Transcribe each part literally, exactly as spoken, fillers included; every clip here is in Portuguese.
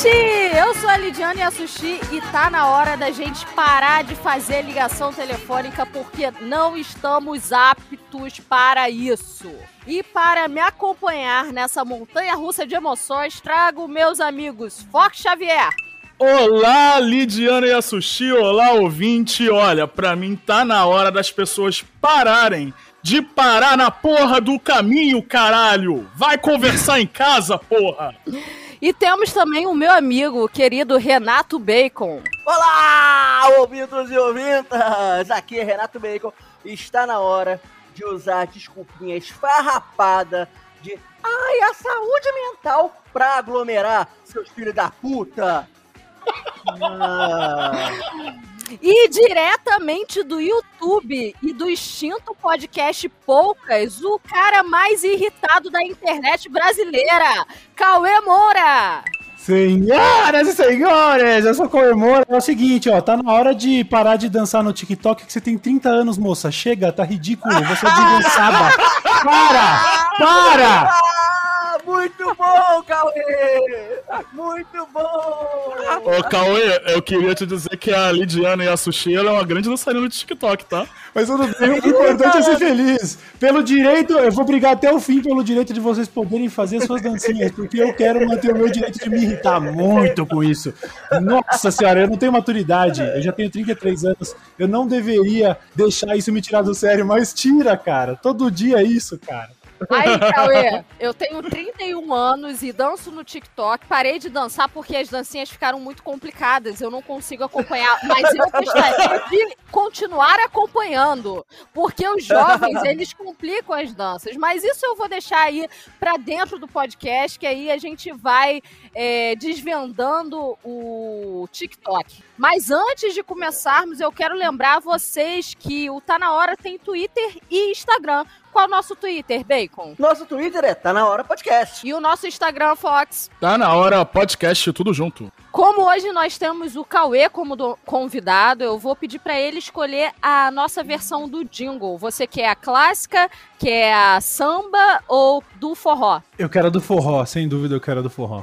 Eu sou a Lidiane Yassushi e tá na hora da gente parar de fazer ligação telefônica porque não estamos aptos para isso. E para me acompanhar nessa montanha-russa de emoções, trago meus amigos Fox Xavier. Olá, Lidiane Yassushi, olá, ouvinte. Olha, pra mim tá na hora das pessoas pararem de parar na porra do caminho, caralho. Vai conversar em casa, porra. E temos também o meu amigo, querido Renato Bacon. Olá, ouvintos e ouvintas! Aqui é Renato Bacon. Está na hora de usar desculpinha esfarrapada de ai, a saúde mental pra aglomerar, seus filhos da puta! Ah. E diretamente do YouTube e do extinto podcast Poucas, o cara mais irritado da internet brasileira, Cauê Moura! Senhoras e senhores, eu sou o Cauê Moura. É o seguinte, ó, tá na hora de parar de dançar no TikTok, que você tem trinta anos, moça. Chega, tá ridículo, você é desgraçada. Para! Para! Muito bom, Cauê! Muito bom! Ô, Cauê, eu queria te dizer que a Lidiane Yassushi ela é uma grande dançarina do TikTok, tá? Mas tudo bem, o importante é ser feliz. Pelo direito, eu vou brigar até o fim pelo direito de vocês poderem fazer suas dancinhas, porque eu quero manter o meu direito de me irritar muito com isso. Nossa senhora, eu não tenho maturidade, eu já tenho trinta e três anos, eu não deveria deixar isso me tirar do sério, mas tira, cara. Todo dia é isso, cara. Aí, Cauê, eu tenho trinta e um anos e danço no TikTok. Parei de dançar porque as dancinhas ficaram muito complicadas. Eu não consigo acompanhar, mas eu gostaria de continuar acompanhando. Porque os jovens, eles complicam as danças. Mas isso eu vou deixar aí pra dentro do podcast, que aí a gente vai é, desvendando o TikTok. Mas antes de começarmos, eu quero lembrar vocês que o Tá Na Hora tem Twitter e Instagram. Qual é o nosso Twitter, Bacon? Nosso Twitter é Tá Na Hora Podcast. E o nosso Instagram, Fox? Tá na hora podcast, tudo junto. Como hoje nós temos o Cauê como do convidado, eu vou pedir pra ele escolher a nossa versão do jingle. Você quer a clássica, quer a samba ou do forró? Eu quero a do forró, sem dúvida eu quero a do forró.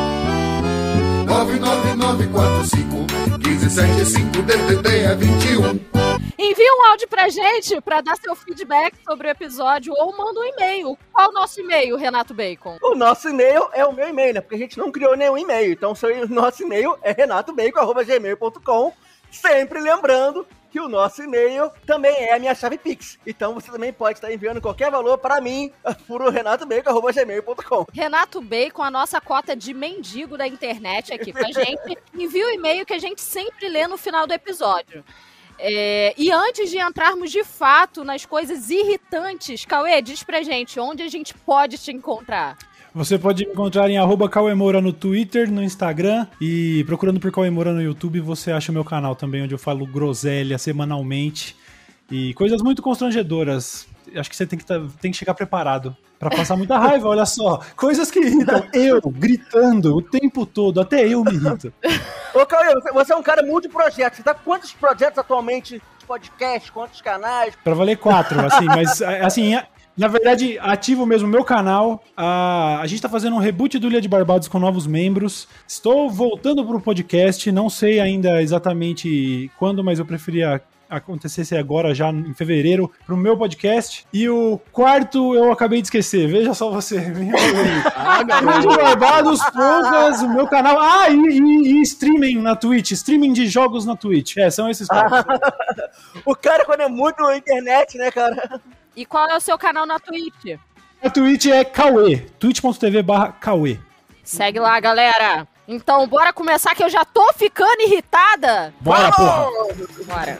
nove nove nove quatro cinco um cinco sete cinco D D D é vinte e um. Envia um áudio pra gente pra dar seu feedback sobre o episódio ou manda um e-mail. Qual é o nosso e-mail, Renato Bacon? O nosso e-mail é o meu e-mail, né? Porque a gente não criou nenhum e-mail. Então o nosso e-mail é renatobacon arroba gmail ponto com. Sempre lembrando que o nosso e-mail também é a minha chave Pix. Então você também pode estar enviando qualquer valor para mim por renatobacon arroba gmail ponto com. Renato Bacon, a nossa cota de mendigo da internet aqui pra gente. Envia o e-mail que a gente sempre lê no final do episódio. É, e antes de entrarmos de fato nas coisas irritantes, Cauê, diz pra gente onde a gente pode te encontrar. Você pode me encontrar em arroba Cauê Moura no Twitter, no Instagram e procurando por Cauê Moura no YouTube você acha o meu canal também, onde eu falo groselha semanalmente e coisas muito constrangedoras. Acho que você tem que, tá, tem que chegar preparado pra passar muita raiva, olha só. Coisas que irritam. Eu gritando o tempo todo, até eu me irrito. Ô, Cauê, você é um cara multiprojeto. Você tá com quantos projetos atualmente de podcast, quantos canais? Pra valer quatro, assim, mas assim... Na verdade, ativo mesmo o meu canal. A, a gente tá fazendo um reboot do Ilha de Barbados com novos membros. Estou voltando pro podcast. Não sei ainda exatamente quando, mas eu preferia acontecesse agora, já em fevereiro, pro meu podcast. E o quarto eu acabei de esquecer. Veja só você. Ah, Ilha de Barbados, poucas, o meu canal. Ah, e, e, e streaming na Twitch. Streaming de jogos na Twitch. É, são esses quatro. O cara, quando é muito na internet, né, cara? E qual é o seu canal na Twitch? A Twitch é Cauê, twitch ponto tv barra Cauê. Segue lá, galera. Então, bora começar que eu já tô ficando irritada. Bora, Vamos! porra. Bora.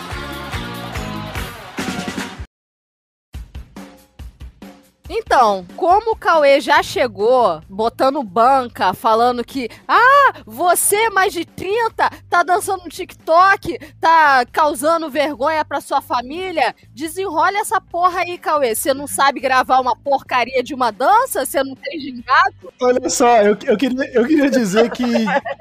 Então, como o Cauê já chegou botando banca, falando que ah, você mais de trinta tá dançando no TikTok, tá causando vergonha pra sua família, desenrola essa porra aí, Cauê. Você não sabe gravar uma porcaria de uma dança? Você não tem gingado? Olha só, eu, eu, queria, eu queria dizer que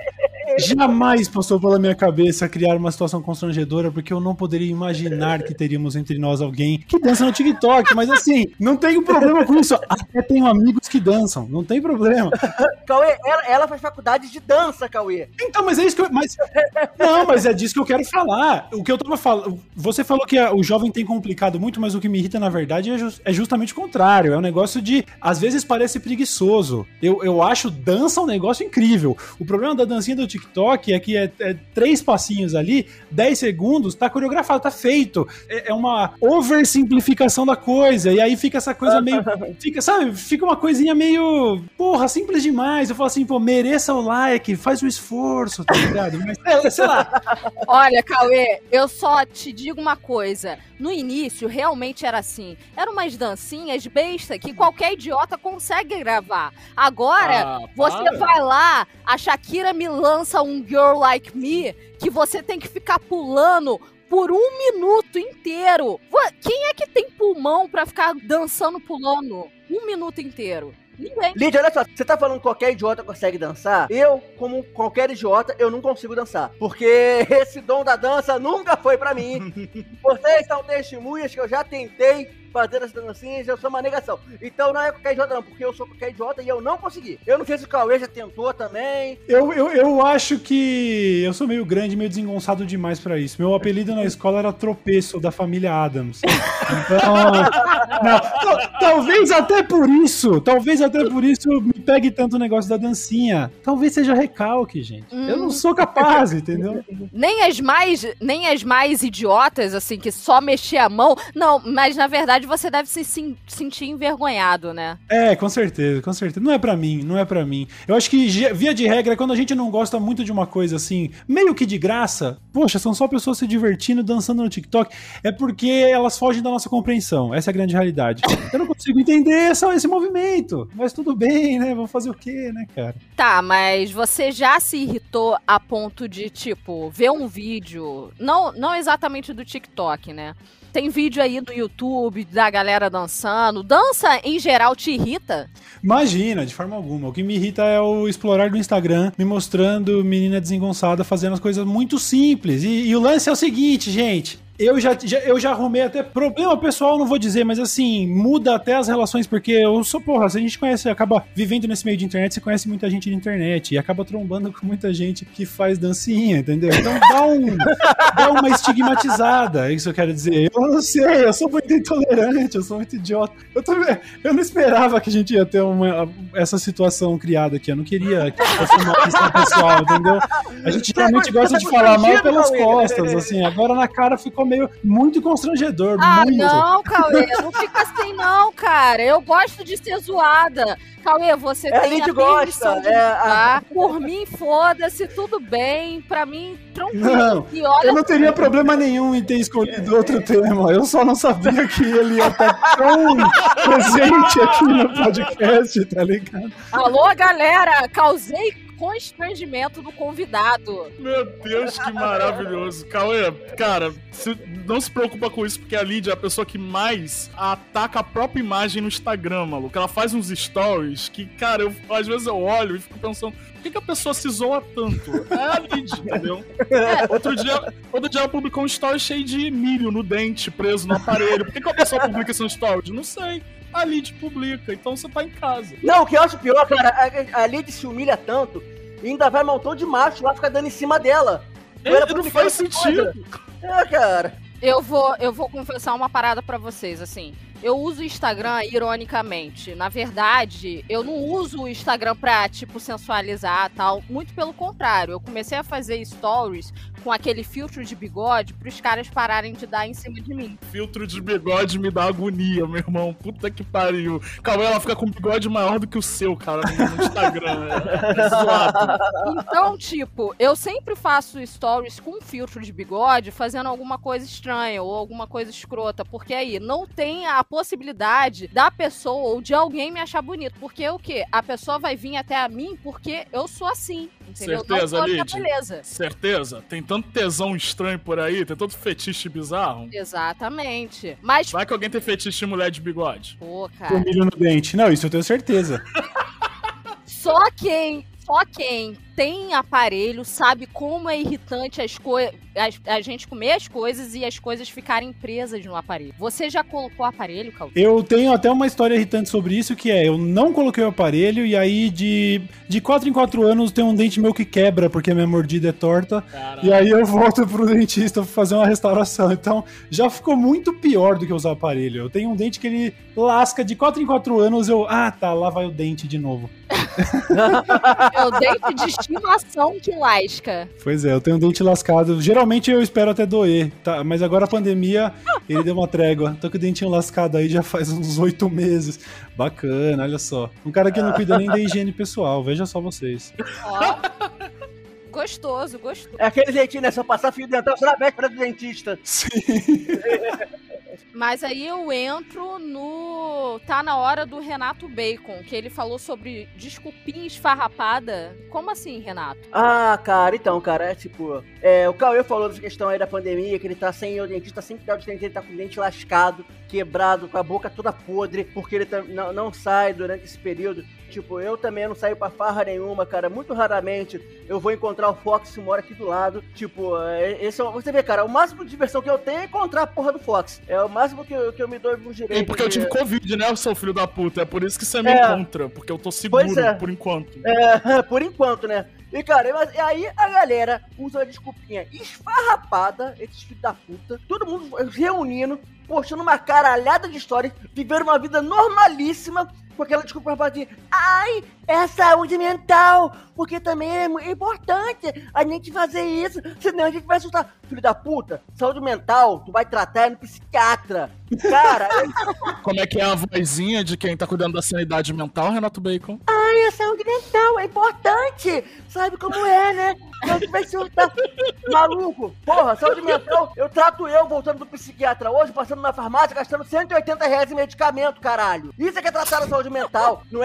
Jamais passou pela minha cabeça criar uma situação constrangedora, porque eu não poderia imaginar que teríamos entre nós alguém que dança no TikTok, mas assim, não tenho problema com isso. Até tenho amigos que dançam, não tem problema. Cauê, ela, ela faz faculdade de dança, Cauê. Então, mas é isso que eu... Mas, não, mas é disso que eu quero falar. O que eu tava falando... Você falou que a, o jovem tem complicado muito, mas o que me irrita, na verdade, é, just, é justamente o contrário. É um negócio de... Às vezes parece preguiçoso. Eu, eu acho dança um negócio incrível. O problema da dancinha do TikTok é que é, é três passinhos ali, dez segundos, tá coreografado, tá feito. É, é uma oversimplificação da coisa. E aí fica essa coisa meio... Fica, sabe? Fica uma coisinha meio... Porra, simples demais. Eu falo assim, pô, mereça o like, faz o esforço, tá ligado? Mas, é, sei lá. Olha, Cauê, eu só te digo uma coisa. No início, realmente era assim. Eram umas dancinhas besta que qualquer idiota consegue gravar. Agora, Ah, você para. vai lá, a Shakira me lança um Girl Like Me, que você tem que ficar pulando por um minuto inteiro. Vo- Quem é que tem pulmão pra ficar dançando, pulando um minuto inteiro? Ninguém. Lídia, olha só, você tá falando que qualquer idiota consegue dançar? Eu, como qualquer idiota, eu não consigo dançar. Porque esse dom da dança nunca foi pra mim. Vocês são testemunhas que eu já tentei fazer as dancinhas, eu sou uma negação. Então não é qualquer idiota não, porque eu sou qualquer idiota e eu não consegui. Eu não sei se o Cauê já tentou também. Eu, eu, eu acho que eu sou meio grande, meio desengonçado demais pra isso. Meu apelido na escola era Tropeço, da família Adams. Então, não, tal- talvez até por isso, talvez até por isso me pegue tanto o negócio da dancinha. Talvez seja recalque, gente. Eu não sou capaz, entendeu? Nem as mais, nem as mais idiotas, assim, que só mexer a mão. Não, mas na verdade você deve se sim- sentir envergonhado, né? É, com certeza, com certeza. Não é pra mim, não é pra mim. Eu acho que, ge- via de regra, quando a gente não gosta muito de uma coisa assim, meio que de graça, poxa, são só pessoas se divertindo, dançando no TikTok, é porque elas fogem da nossa compreensão. Essa é a grande realidade. Eu não consigo entender só esse movimento. Mas tudo bem, né? Vou fazer o quê, né, cara? Tá, mas você já se irritou a ponto de, tipo, ver um vídeo, não, não exatamente do TikTok, né? Tem vídeo aí no YouTube da galera dançando. Dança, em geral, te irrita? Imagina, de forma alguma. O que me irrita é o explorar do Instagram, me mostrando menina desengonçada fazendo as coisas muito simples. E, e o lance é o seguinte, gente. Eu já, já, eu já arrumei até problema pessoal, não vou dizer, mas assim, muda até as relações, porque eu sou, porra, se a gente conhece, acaba vivendo nesse meio de internet, você conhece muita gente de internet e acaba trombando com muita gente que faz dancinha, entendeu? Então dá, um, dá uma estigmatizada, é isso que eu quero dizer. Eu não sei, eu sou muito intolerante, eu sou muito idiota. Eu, também, eu não esperava que a gente ia ter uma, essa situação criada aqui, eu não queria que fosse uma questão pessoal, entendeu? A gente geralmente gosta de falar mal pelas costas, assim, agora na cara ficou meio muito constrangedor. Ah, muito. não, Cauê, não fica assim não, cara. Eu gosto de ser zoada. Cauê, você É, a tem gente a permissão gosta, de é, a- zoar. Por mim, foda-se, tudo bem. Pra mim, tranquilo. Não, E olha, eu não teria problema nenhum em ter escolhido outro tema. Eu só não sabia que ele ia estar tão presente aqui no podcast, tá ligado? alô, galera, causei constrangimento do convidado. Meu Deus, que maravilhoso. Cauê, cara, se- não se preocupa com isso, porque a Lídia é a pessoa que mais ataca a própria imagem no Instagram, maluco. Ela faz uns stories que, cara, eu, às vezes eu olho e fico pensando, por que, que a pessoa se zoa tanto? É a Lídia, entendeu? Outro dia, outro dia ela publicou um story cheio de milho no dente, preso no aparelho. Por que, que a pessoa publica esse story? Não sei. A Lídia publica, então você tá em casa. Não, o que eu acho pior, cara, a, a Lídia se humilha tanto e ainda vai um montão de macho lá ficar dando em cima dela. É, Ela não publicou faz essa sentido. coisa. É, cara. Eu vou, eu vou confessar uma parada pra vocês, assim. Eu uso o Instagram ironicamente. Na verdade, eu não uso o Instagram pra, tipo, sensualizar e tal. Muito pelo contrário. Eu comecei a fazer stories com aquele filtro de bigode pros caras pararem de dar em cima de mim. Filtro de bigode me dá agonia, meu irmão. Puta que pariu. Calma, ela fica com um bigode maior do que o seu, cara, no no Instagram. É, é zoado. Então, tipo, eu sempre faço stories com filtro de bigode fazendo alguma coisa estranha ou alguma coisa escrota. Porque aí não tem a possibilidade da pessoa ou de alguém me achar bonito. Porque o quê? A pessoa vai vir até a mim porque eu sou assim. Entendeu? Certeza, não sou da Lídia? beleza. Certeza? Tem tanto tesão estranho por aí, tem tanto fetiche bizarro. Exatamente. Mas, Vai que alguém tem fetiche em mulher de bigode. pô, Com cara, milho no dente. Não, isso eu tenho certeza. só quem, só quem tem aparelho, sabe como é irritante as coisas, a gente comer as coisas e as coisas ficarem presas no aparelho. Você já colocou o aparelho, Caldo? Eu tenho até uma história irritante sobre isso, que é, eu não coloquei o aparelho e aí de, de quatro em quatro anos tem um dente meu que quebra porque minha mordida é torta. Caramba. E aí eu volto pro dentista pra fazer uma restauração. Então já ficou muito pior do que usar aparelho. Eu tenho um dente que ele lasca de quatro em quatro anos, eu, ah tá, lá vai o dente de novo. É o dente de estimação que lasca. Pois é, eu tenho um dente lascado. Geralmente eu espero até doer, tá? Mas agora a pandemia, ele deu uma trégua. Tô com o dentinho lascado aí já faz uns oito meses. Bacana, olha só. Um cara que não cuida nem da higiene pessoal, veja só vocês. Ó, gostoso, gostoso. É aquele jeitinho, né? Só passar fio dental na véspera do dentista. Sim. Mas aí eu entro no... Tá na hora do Renato Bacon, que ele falou sobre desculpinha esfarrapada. Como assim, Renato? Ah, cara, então, cara, é tipo... É, o Cauê falou dessa questão aí da pandemia, que ele tá sem o dentista, sem cuidar dos dentes, ele tá com o dente lascado, quebrado, com a boca toda podre, porque ele tá, não, não sai durante esse período. Tipo, eu também não saio pra farra nenhuma, cara. Muito raramente eu vou encontrar o Fox que mora aqui do lado. Tipo, esse é, você vê, cara, o máximo de diversão que eu tenho é encontrar a porra do Fox. É o máximo que eu, que eu me dou no direito. E porque de... eu tive Covid, né, seu filho da puta? É por isso que você me é. encontra. Porque eu tô seguro, é. por enquanto. É, por enquanto, né? E, cara, mas, e aí a galera usa a desculpinha esfarrapada, esses filhos da puta, todo mundo reunindo, postando uma caralhada de histórias, vivendo uma vida normalíssima, com aquela desculpa pra dizer, ai, é saúde mental, porque também é importante a gente fazer isso, senão a gente vai assustar. Filho da puta, saúde mental, tu vai tratar no psiquiatra. Cara, como é que é a vozinha de quem tá cuidando da sanidade mental, Renato Bacon? Ai, a saúde mental é importante, sabe como é, né? A gente vai surtar. Maluco, porra, saúde mental, eu trato eu voltando do psiquiatra hoje, passando na farmácia, gastando cento e oitenta reais em medicamento, caralho. Isso é que é tratar a saúde mental, não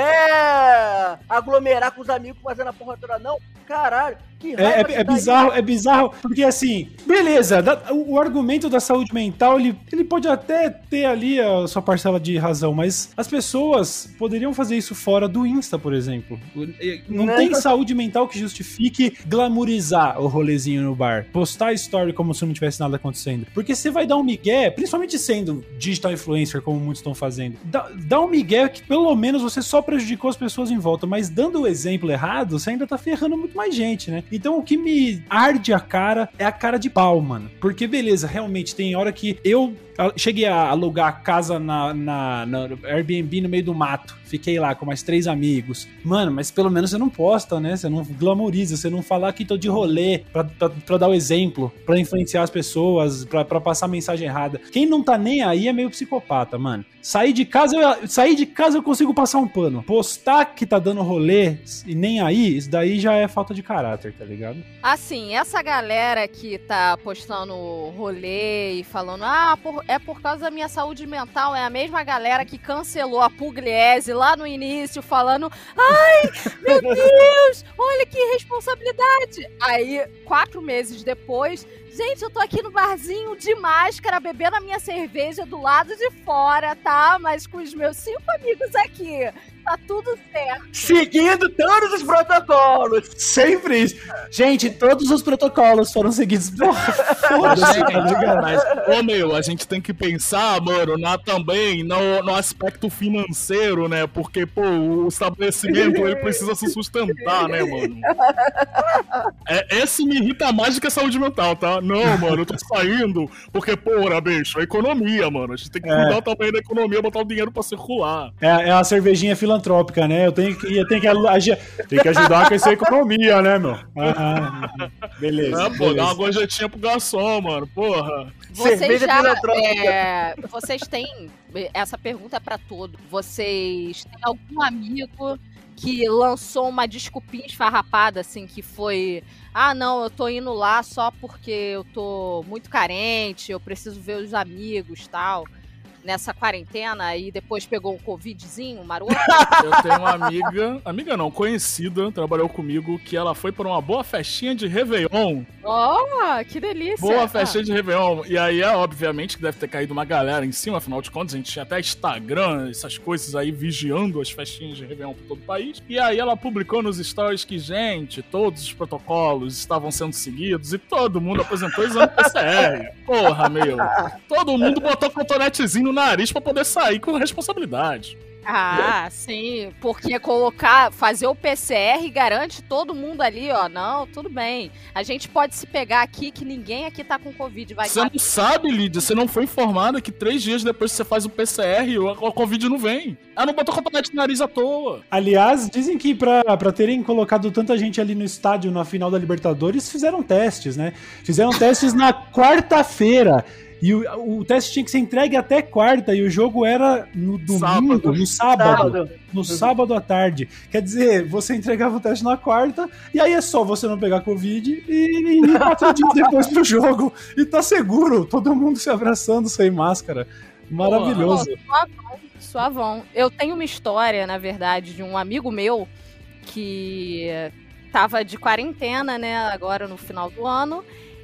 é aglomerar com os amigos fazendo a porra toda, não. Caralho, que raiva. É, é, é bizarro, é bizarro, porque assim, beleza, da, o, o argumento da saúde mental, ele, ele pode até ter ali a sua parcela de razão, mas as pessoas poderiam fazer isso fora do Insta, por exemplo. Não, não tem saúde mental que justifique glamourizar o rolezinho no bar, postar story como se não tivesse nada acontecendo. Porque você vai dar um migué, principalmente sendo digital influencer, como muitos estão fazendo, dá, dá um migué que pelo menos você só prejudicou as pessoas em volta, mas dando o exemplo errado, você ainda tá ferrando muito mais gente, né? Então o que me arde a cara é a cara de pau, mano. Porque beleza, realmente tem hora que eu cheguei a alugar a casa na, na, na Airbnb no meio do mato. Fiquei lá com mais três amigos. Mano, mas pelo menos você não posta, né? Você não glamouriza, você não fala que tô de rolê pra, pra, pra dar o exemplo, pra influenciar as pessoas, pra, pra passar mensagem errada. Quem não tá nem aí é meio psicopata, mano. Sair de casa, eu, sair de casa eu consigo passar um pano. Postar que tá dando rolê e nem aí, isso daí já é falta de caráter, tá ligado? Assim, essa galera que tá postando rolê e falando, ah, por, é por causa da minha saúde mental, é a mesma galera que cancelou a Pugliese lá no início, falando, ai, meu Deus, olha que responsabilidade. Aí, quatro meses depois, gente, eu tô aqui no barzinho de máscara, bebendo a minha cerveja do lado de fora, tá? Mas com os meus cinco amigos aqui. Tá tudo certo. Seguindo todos os protocolos. Sempre isso. Gente, todos os protocolos foram seguidos. Porra, foda-se, cara. Mas, ô meu, a gente tem que pensar, mano, na, também no, no aspecto financeiro, né? Porque, pô, o estabelecimento, ele precisa se sustentar, né, mano? É, esse me irrita mais do que a saúde mental, tá? Não, mano, eu tô saindo porque, porra, bicho, a economia, mano. A gente tem que cuidar é. também da economia, botar o dinheiro pra circular. É, é a cervejinha filantrópica, né? Eu tenho que, eu tenho que, tenho que ajudar com essa economia, né, meu? Ah, beleza. É, pô, beleza. dá uma gorjetinha pro garçom, mano, porra. Vocês já, é, vocês têm, essa pergunta é pra todos, vocês têm algum amigo que lançou uma desculpinha esfarrapada, assim, que foi, ah, não, eu tô indo lá só porque eu tô muito carente, eu preciso ver os amigos e tal. nessa quarentena e depois pegou um covidzinho, maroto? Eu tenho uma amiga, amiga não, conhecida, trabalhou comigo, que ela foi para uma boa festinha de Réveillon. Oh, que delícia! Boa festinha ah. de Réveillon. E aí, é, obviamente, que deve ter caído uma galera em cima, afinal de contas, a gente tinha até Instagram, essas coisas aí, vigiando as festinhas de Réveillon por todo o país. E aí ela publicou nos stories que, gente, todos os protocolos estavam sendo seguidos e todo mundo apresentou exame P C R. Porra, meu. Todo mundo botou cotonetezinho no nariz pra poder sair com responsabilidade. Ah, sim, porque colocar, fazer o P C R garante todo mundo ali, ó, não, tudo bem. A gente pode se pegar aqui que ninguém aqui tá com Covid. Vai você não sabe, Lídia, você não foi informada que três dias depois que você faz o P C R, a Covid não vem. Ela não botou cotonete no nariz à toa. Aliás, dizem que pra, pra terem colocado tanta gente ali no estádio na final da Libertadores, fizeram testes, né? Fizeram testes na quarta-feira. E o, o teste tinha que ser entregue até quarta, e o jogo era no domingo, sábado. no sábado, sábado. no uhum. sábado à tarde. Quer dizer, você entregava o teste na quarta, e aí é só você não pegar Covid e ir quatro dias depois pro jogo. E tá seguro, todo mundo se abraçando sem máscara. Maravilhoso. Oh, suavão, suavão. Eu tenho uma história, na verdade, de um amigo meu que tava de quarentena, né, agora no final do ano.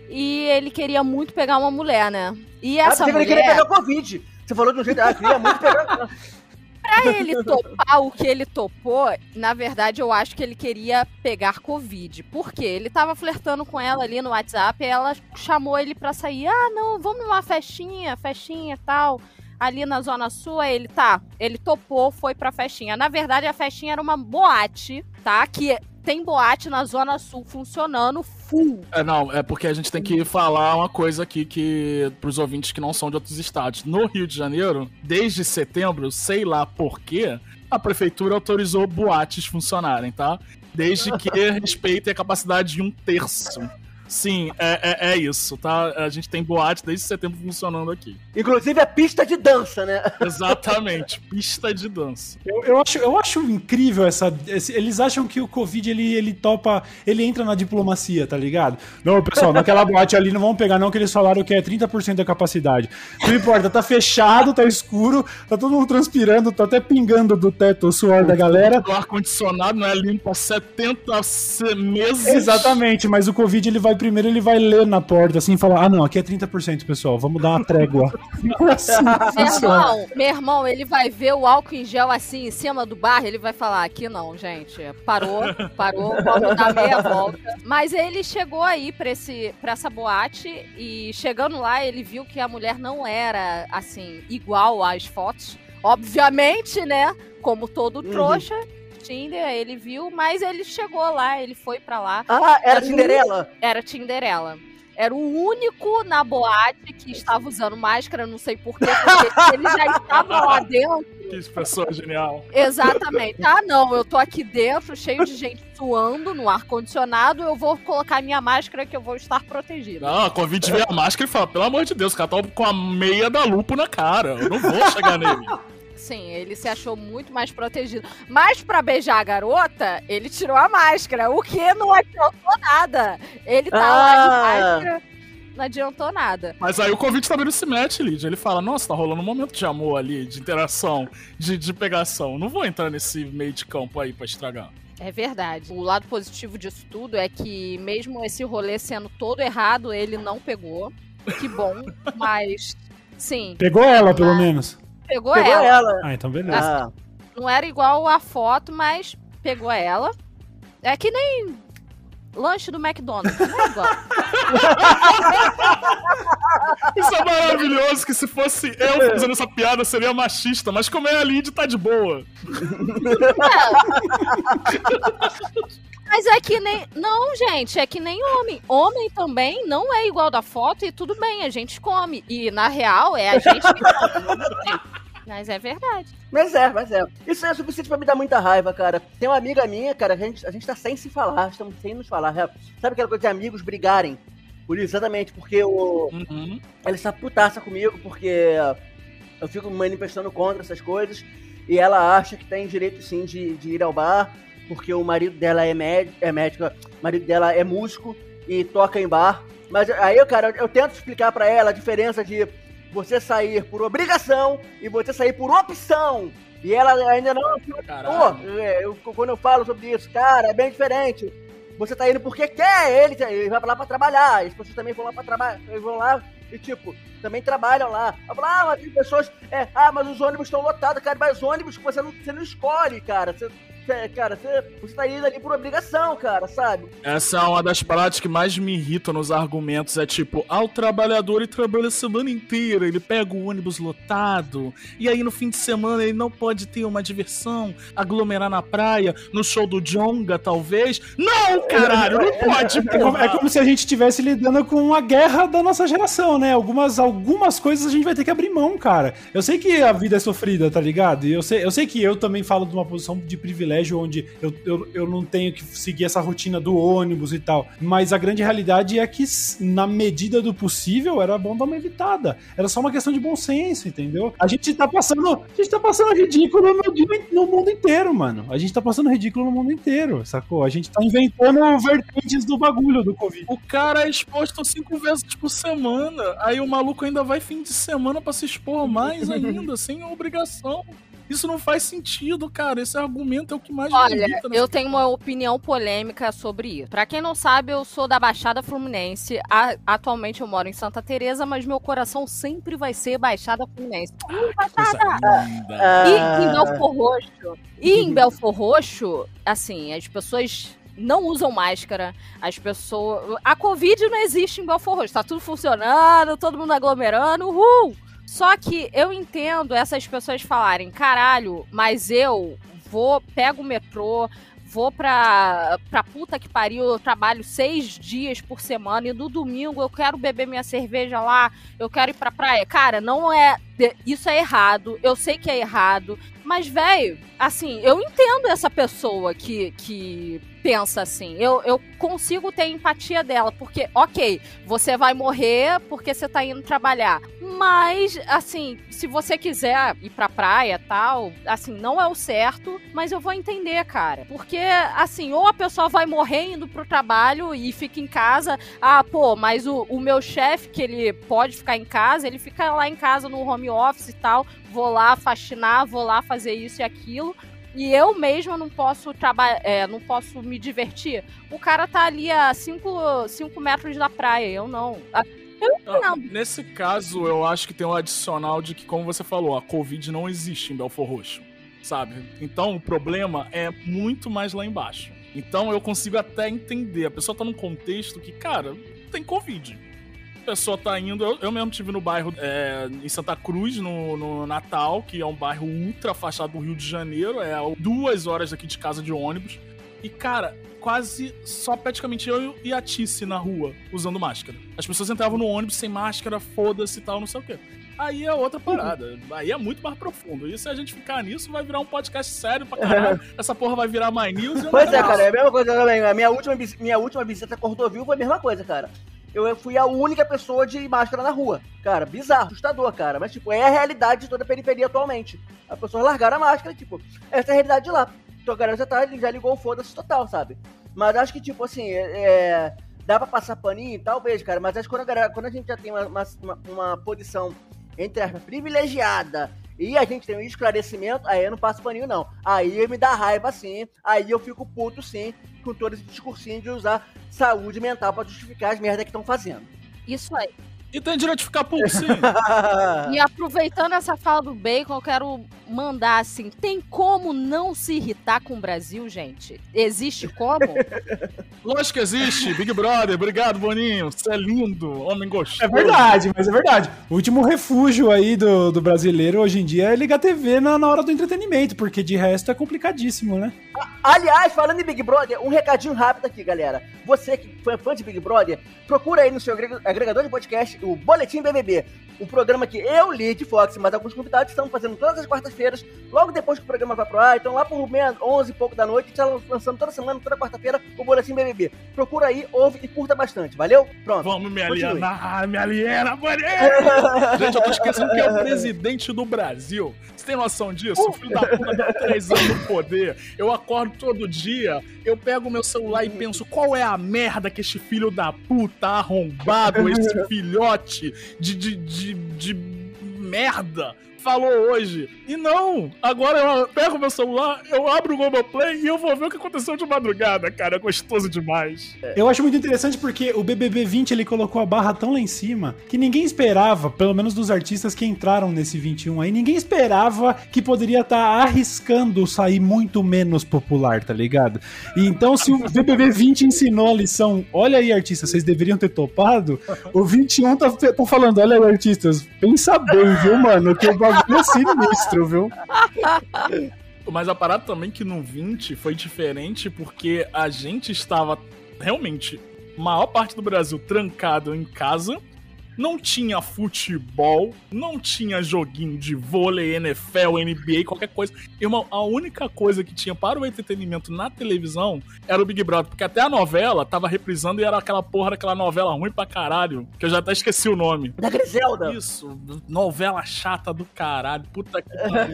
E ele queria muito pegar uma mulher, né? E essa ah, você mulher... queria pegar Covid. Você falou de um jeito... Ah, queria muito pegar... Pra ele topar o que ele topou, na verdade, eu acho que ele queria pegar Covid. Por quê? Ele tava flertando com ela ali no WhatsApp e ela chamou ele pra sair. Ah, não, vamos numa festinha, festinha e tal. Ali na Zona Sul, aí ele, tá, ele topou, foi pra festinha. Na verdade, a festinha era uma boate, tá? Que... Tem boate na Zona Sul funcionando full. É, não, é porque a gente tem que falar uma coisa aqui que pros ouvintes que não são de outros estados. No Rio de Janeiro, desde setembro, sei lá por quê, a prefeitura autorizou boates funcionarem, tá? Desde que respeitem a capacidade de um terço. Sim, é, é, é isso, tá? A gente tem boate desde setembro funcionando aqui. Inclusive a pista de dança, né? Exatamente, pista de dança. Eu, eu, acho, eu acho incrível essa... Esse, eles acham que o Covid, ele, ele topa... Ele entra na diplomacia, tá ligado? Não, pessoal, naquela boate ali não vão pegar não, que eles falaram que é trinta por cento da capacidade. Não importa, tá fechado, tá escuro, tá todo mundo transpirando, tá até pingando do teto o suor o da galera. O ar-condicionado não é limpo há setenta meses. Exatamente, mas o Covid, ele vai primeiro ele vai ler na porta assim e falar, ah não, aqui é trinta por cento, pessoal, vamos dar uma trégua. Assim, meu irmão, meu irmão, ele vai ver o álcool em gel assim em cima do bar, ele vai falar, aqui não, gente, parou, parou, vamos dar meia volta. Mas ele chegou aí pra, esse, pra essa boate e chegando lá ele viu que a mulher não era assim, igual às fotos, obviamente, né, como todo trouxa. Uhum. Tinder, ele viu, mas ele chegou lá, ele foi pra lá. Ah, era Tinderela? Era Tinderela. Era o único na boate que estava usando máscara, não sei porquê, porque ele já estava lá dentro. Que pessoa genial. Exatamente. Ah, não, eu tô aqui dentro, cheio de gente suando no ar-condicionado, eu vou colocar minha máscara que eu vou estar protegida. Não, a Covid vê a máscara e fala, pelo amor de Deus, o cara tá com a meia da lupo na cara, eu não vou chegar nele. Sim, ele se achou muito mais protegido. Mas pra beijar a garota, ele tirou a máscara, o que não adiantou nada. Ele tá ah. lá de máscara, não adiantou nada. Mas aí o Covid também não se mete, Lídia. Ele fala, nossa, tá rolando um momento de amor ali, de interação, de, de pegação. Não vou entrar nesse meio de campo aí pra estragar. É verdade. O lado positivo disso tudo é que mesmo esse rolê sendo todo errado, ele não pegou. Que bom, mas sim. Pegou ela, pelo menos. Pegou, pegou ela. ela. Ah, então beleza. Ah. Não era igual a foto, mas pegou ela. É que nem lanche do McDonald's, não é igual. Isso é maravilhoso, que se fosse eu fazendo essa piada seria machista, mas como é a Lid, tá de boa. É. Mas é que nem... Não, gente, é que nem homem. Homem também não é igual da foto e tudo bem, a gente come. E, na real, é a gente que come. Mas é verdade. Mas é, mas é. Isso é suficiente pra me dar muita raiva, cara. Tem uma amiga minha, cara, a gente, a gente tá sem se falar, estamos sem nos falar. Sabe aquela coisa de amigos brigarem? Por isso, exatamente, porque o... Uhum. Ela está putaça comigo, porque eu fico me manifestando contra essas coisas, e ela acha que tem direito, sim, de, de ir ao bar, porque o marido dela é médico, é médico, o marido dela é músico e toca em bar. Mas aí, cara, eu, eu tento explicar pra ela a diferença de você sair por obrigação e você sair por opção. E ela ainda não... Caralho. É, eu, quando eu falo sobre isso, cara, é bem diferente. Você tá indo porque quer, ele, ele vai lá pra trabalhar, as pessoas também vão lá pra trabalhar, eles vão lá e, tipo, também trabalham lá. Eu falo, ah, mas tem pessoas, é, ah, mas os ônibus estão lotados, cara, mas os ônibus você não, você não escolhe, cara, você... Cara, você, você tá indo ali por obrigação, cara, sabe? Essa é uma das palavras que mais me irritam nos argumentos. É tipo, ah, o trabalhador ele trabalha a semana inteira, ele pega o ônibus lotado, e aí no fim de semana ele não pode ter uma diversão, aglomerar na praia, no show do Djonga, talvez. Não, caralho, não pode, é como, é como se a gente estivesse lidando com uma guerra da nossa geração, né? Algumas, algumas coisas a gente vai ter que abrir mão, cara. Eu sei que a vida é sofrida, tá ligado? E eu sei, eu sei que eu também falo de uma posição de privilégio onde eu, eu, eu não tenho que seguir essa rotina do ônibus e tal, mas a grande realidade é que na medida do possível era bom dar uma evitada, era só uma questão de bom senso, entendeu? A gente tá passando, a gente tá passando ridículo no, no mundo inteiro, mano, a gente tá passando ridículo no mundo inteiro, sacou? A gente tá inventando vertentes do bagulho do Covid. O cara é exposto cinco vezes por semana, aí o maluco ainda vai fim de semana pra se expor mais ainda, sem obrigação. Isso não faz sentido, cara. Esse argumento é o que mais Olha, me irrita. eu tenho uma opinião polêmica sobre isso. Pra quem não sabe, eu sou da Baixada Fluminense. A, atualmente eu moro em Santa Teresa, mas meu coração sempre vai ser Baixada Fluminense. Uh, Baixada! E em Belfor Roxo. E em Belfor Roxo, assim, as pessoas não usam máscara, as pessoas... A Covid não existe em Belfor Roxo. Tá tudo funcionando, todo mundo aglomerando, uhul! Só que eu entendo essas pessoas falarem, caralho, mas eu vou, pego o metrô, vou pra, pra puta que pariu, eu trabalho seis dias por semana e no domingo eu quero beber minha cerveja lá, eu quero ir pra praia. Cara, não é... Isso é errado, eu sei que é errado, mas, velho, assim, eu entendo essa pessoa que, que pensa assim, eu, eu consigo ter empatia dela, porque, ok, você vai morrer porque você tá indo trabalhar, mas, assim, se você quiser ir pra praia e tal, assim, não é o certo, mas eu vou entender, cara, porque, assim, ou a pessoa vai morrer indo pro trabalho e fica em casa, ah, pô, mas o, o meu chefe, que ele pode ficar em casa, ele fica lá em casa no home office e tal, vou lá faxinar, vou lá fazer isso e aquilo, e eu mesma não posso trabalhar, é, não posso me divertir. O cara tá ali a cinco metros da praia, eu não. Eu não. Nesse caso, eu acho que tem um adicional de que, como você falou, a Covid não existe em Belfor Roxo, sabe? Então o problema é muito mais lá embaixo. Então eu consigo até entender. A pessoa tá num contexto que, cara, tem Covid. A pessoa tá indo... Eu, eu mesmo estive no bairro é, em Santa Cruz, no, no Natal, que é um bairro ultra afastado do Rio de Janeiro. É duas horas daqui de casa de ônibus. E, cara, quase só praticamente eu e a Tice na rua, usando máscara. As pessoas entravam no ônibus sem máscara, foda-se e tal, não sei o quê. Aí é outra parada. Aí é muito mais profundo. E se a gente ficar nisso, vai virar um podcast sério pra caralho. Essa porra vai virar My News. Pois é, cara, é a mesma coisa também. A minha última, minha última visita a Cordovil foi a mesma coisa, cara. Eu fui a única pessoa de máscara na rua. Cara, bizarro, assustador, cara. Mas, tipo, é a realidade de toda a periferia atualmente. As pessoas largaram a máscara, tipo, essa é a realidade de lá. Então a galera já, tá, já ligou o foda-se total, sabe? Mas acho que, tipo, assim, é... dá pra passar paninho, talvez, cara. Mas acho que quando a, galera, quando a gente já tem uma, uma, uma posição, entre aspas, privilegiada, e a gente tem um esclarecimento, aí eu não passo paninho, não. Aí me dá raiva, sim. Aí eu fico puto, sim, com todo esse discursinho de usar saúde mental pra justificar as merdas que estão fazendo. Isso aí. E tem direito de ficar puto, sim. E aproveitando essa fala do Bacon, eu quero mandar assim, tem como não se irritar com o Brasil, gente? Existe como? Lógico que existe, Big Brother, obrigado, Boninho, você é lindo, homem gostoso. É verdade, mas é verdade. O último refúgio aí do, do brasileiro hoje em dia é ligar a T V na, na hora do entretenimento, porque de resto é complicadíssimo, né? Aliás, falando em Big Brother, um recadinho rápido aqui, galera. Você que foi fã de Big Brother, procura aí no seu agregador de podcast o Boletim B B B, um programa que eu, Lid, Fox, mas alguns convidados estão fazendo todas as quartas-feiras, logo depois que o programa vai pro ar, então lá por meia, onze e pouco da noite, está lançando toda semana, toda quarta-feira, o Boletim B B B. Procura aí, ouve e curta bastante, valeu? Pronto. Vamos me alienar, me aliena, Boninho! Gente, eu tô esquecendo que é o presidente do Brasil. Você tem noção disso? O filho da puta tá três anos no poder. Eu acordo todo dia, eu pego o meu celular e penso, qual é a merda que este filho da puta arrombado, esse filhote de, de, de, de merda falou hoje. E não, agora eu pego meu celular, eu abro o Globoplay e eu vou ver o que aconteceu de madrugada, cara. É gostoso demais. Eu acho muito interessante porque o B B B vinte, ele colocou a barra tão lá em cima que ninguém esperava, pelo menos dos artistas que entraram nesse vinte e um aí, ninguém esperava que poderia estar arriscando sair muito menos popular, tá ligado? E então, se o B B B vinte ensinou a lição, olha aí, artistas, vocês deveriam ter topado, o vinte e um tá, tá falando, olha aí, artistas, pensa bem, viu, mano, que o bagulho é sinistro, viu? Mas a parada também que no vinte foi diferente porque a gente estava realmente, maior parte do Brasil, trancado em casa. Não tinha futebol, não tinha joguinho de vôlei, N F L, N B A, qualquer coisa. Irmão, a única coisa que tinha para o entretenimento na televisão era o Big Brother, porque até a novela tava reprisando e era aquela porra daquela novela ruim pra caralho, que eu já até esqueci o nome. Da Griselda. Isso, novela chata do caralho, puta que pariu.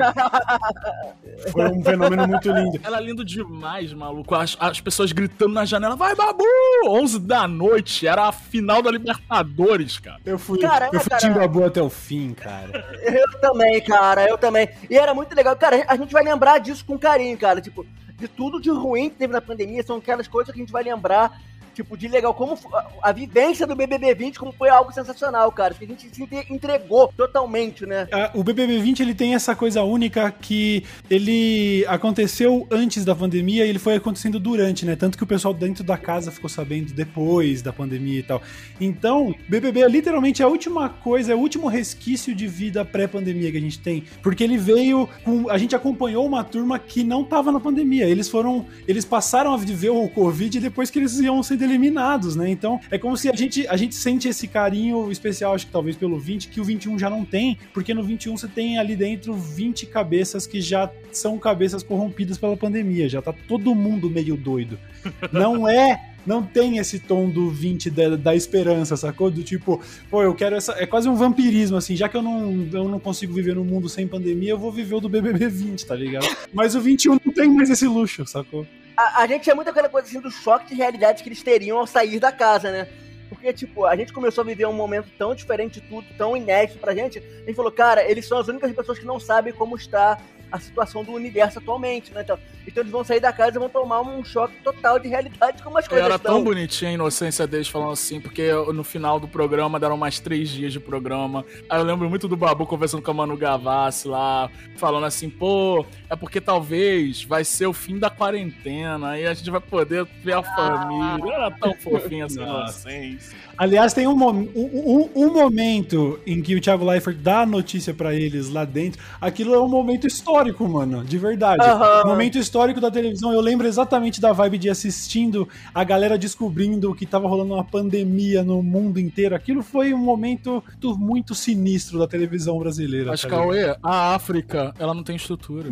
Foi um fenômeno muito lindo. Era lindo demais, maluco. As, as pessoas gritando na janela, vai, Babu! onze da noite, era a final da Libertadores, cara. Eu fui, Caramba, eu fui cara. Tim Babu até o fim, cara. Eu também, cara, eu também. E era muito legal. Cara, a gente vai lembrar disso com carinho, cara. Tipo, de tudo de ruim que teve na pandemia, são aquelas coisas que a gente vai lembrar, tipo, de legal, como a, a vivência do B B B vinte, como foi algo sensacional, cara. Que a gente se entregou totalmente, né? O B B B vinte, ele tem essa coisa única que ele aconteceu antes da pandemia e ele foi acontecendo durante, né? Tanto que o pessoal dentro da casa ficou sabendo depois da pandemia e tal. Então, B B B é literalmente a última coisa, é o último resquício de vida pré-pandemia que a gente tem. Porque ele veio com... A gente acompanhou uma turma que não tava na pandemia. Eles foram... Eles passaram a viver o Covid depois que eles iam ser eliminados, né? Então, é como se a gente, a gente sente esse carinho especial, acho que talvez pelo vinte, que o vinte e um já não tem, porque no vinte e um você tem ali dentro vinte cabeças que já são cabeças corrompidas pela pandemia, já tá todo mundo meio doido. Não é... Não tem esse tom do vinte da, da esperança, sacou? Do tipo, pô, eu quero essa... É quase um vampirismo, assim, já que eu não, eu não consigo viver num mundo sem pandemia, eu vou viver o do B B B vinte, tá ligado? Mas o vinte e um não tem mais esse luxo, sacou? A, a gente é muito aquela coisa assim do choque de realidade que eles teriam ao sair da casa, né? Porque, tipo, a gente começou a viver um momento tão diferente de tudo, tão inédito pra gente, a gente falou, cara, eles são as únicas pessoas que não sabem como está a situação do universo atualmente, né? Então, então eles vão sair da casa e vão tomar um choque total de realidade como as coisas Era estão. tão bonitinha a inocência deles falando assim, porque no final do programa deram mais três dias de programa. Aí eu lembro muito do Babu conversando com a Manu Gavassi lá, falando assim, pô, é porque talvez vai ser o fim da quarentena, aí a gente vai poder ver a família. Era tão fofinha essa inocência. Aliás, tem um, um, um, um momento em que o Thiago Leifert dá a notícia pra eles lá dentro. Aquilo é um momento histórico, mano, de verdade. Uhum. Um momento histórico da televisão. Eu lembro exatamente da vibe de assistindo a galera descobrindo que tava rolando uma pandemia no mundo inteiro. Aquilo foi um momento muito sinistro da televisão brasileira. Mas, tá Cauê, a África, ela não tem estrutura.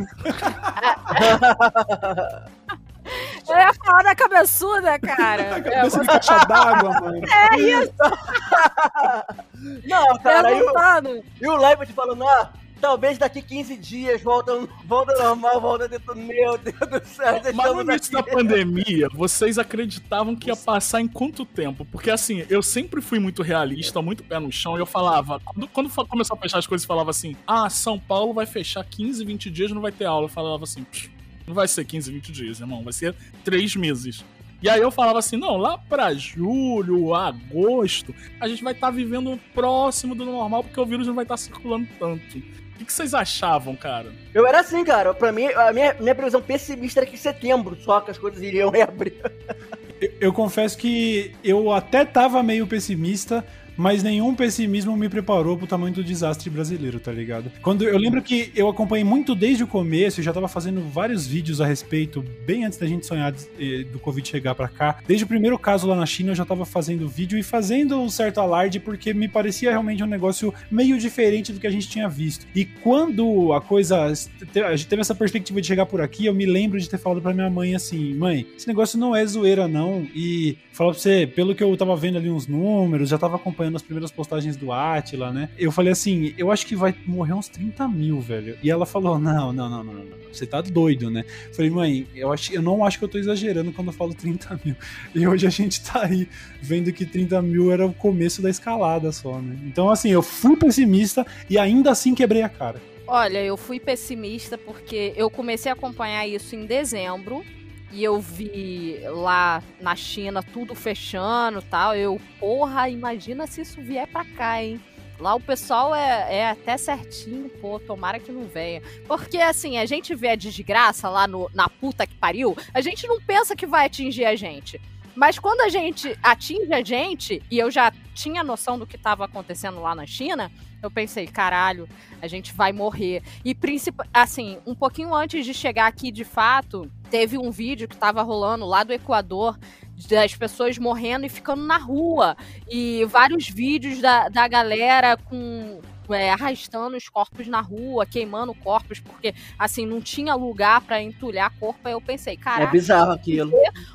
Eu ia falar da cabeçuda, cara. A cabeça de caixa d'água, mano. É isso. Não, cara, e o, Perguntando. e o Leifert falando, ah, talvez daqui quinze dias volta, volta normal, volta dentro. Meu Deus do céu. Mas no início da pandemia, vocês acreditavam que ia passar em quanto tempo? Porque assim, eu sempre fui muito realista, muito pé no chão, e eu falava, quando, quando começou a fechar as coisas, falava assim, ah, São Paulo vai fechar quinze, vinte dias, não vai ter aula. Eu falava assim, não vai ser quinze, vinte dias, irmão, vai ser três meses. E aí eu falava assim, não, lá pra julho, agosto, a gente vai estar tá vivendo próximo do normal, porque o vírus não vai estar tá circulando tanto. O que, que vocês achavam, cara? Eu era assim, cara. Pra mim, a minha, minha previsão pessimista era que em setembro só que as coisas iriam reabrir. Eu, eu confesso que eu até tava meio pessimista, mas nenhum pessimismo me preparou pro tamanho do desastre brasileiro, tá ligado? Quando eu lembro que eu acompanhei muito desde o começo, eu já tava fazendo vários vídeos a respeito, bem antes da gente sonhar de, do Covid chegar pra cá. Desde o primeiro caso lá na China, eu já tava fazendo vídeo e fazendo um certo alarde, porque me parecia realmente um negócio meio diferente do que a gente tinha visto. E quando a coisa... A gente teve essa perspectiva de chegar por aqui, eu me lembro de ter falado pra minha mãe assim, mãe, esse negócio não é zoeira não, e falar pra você, pelo que eu tava vendo ali uns números, já tava acompanhando acompanhando as primeiras postagens do Átila, né? Eu falei assim, eu acho que vai morrer uns trinta mil, velho. E ela falou, não, não, não, não, não, não. Você tá doido, né? Eu falei, mãe, eu, acho, eu não acho que eu tô exagerando quando eu falo trinta mil. E hoje a gente tá aí vendo que trinta mil era o começo da escalada só, né? Então, assim, eu fui pessimista e ainda assim quebrei a cara. Olha, eu fui pessimista porque eu comecei a acompanhar isso em dezembro e eu vi lá na China tudo fechando e tal. Eu, porra, imagina se isso vier pra cá, hein? Lá o pessoal é, é até certinho, pô, tomara que não venha. Porque, assim, a gente vê a desgraça lá no, na puta que pariu, a gente não pensa que vai atingir a gente. Mas quando a gente atinge a gente, e eu já tinha noção do que estava acontecendo lá na China, eu pensei, caralho, a gente vai morrer. E, assim, um pouquinho antes de chegar aqui, de fato, teve um vídeo que estava rolando lá do Equador, das pessoas morrendo e ficando na rua. E vários vídeos da, da galera com... É, arrastando os corpos na rua, queimando corpos, porque, assim, não tinha lugar para entulhar corpo. Aí eu pensei, caralho... É bizarro aquilo.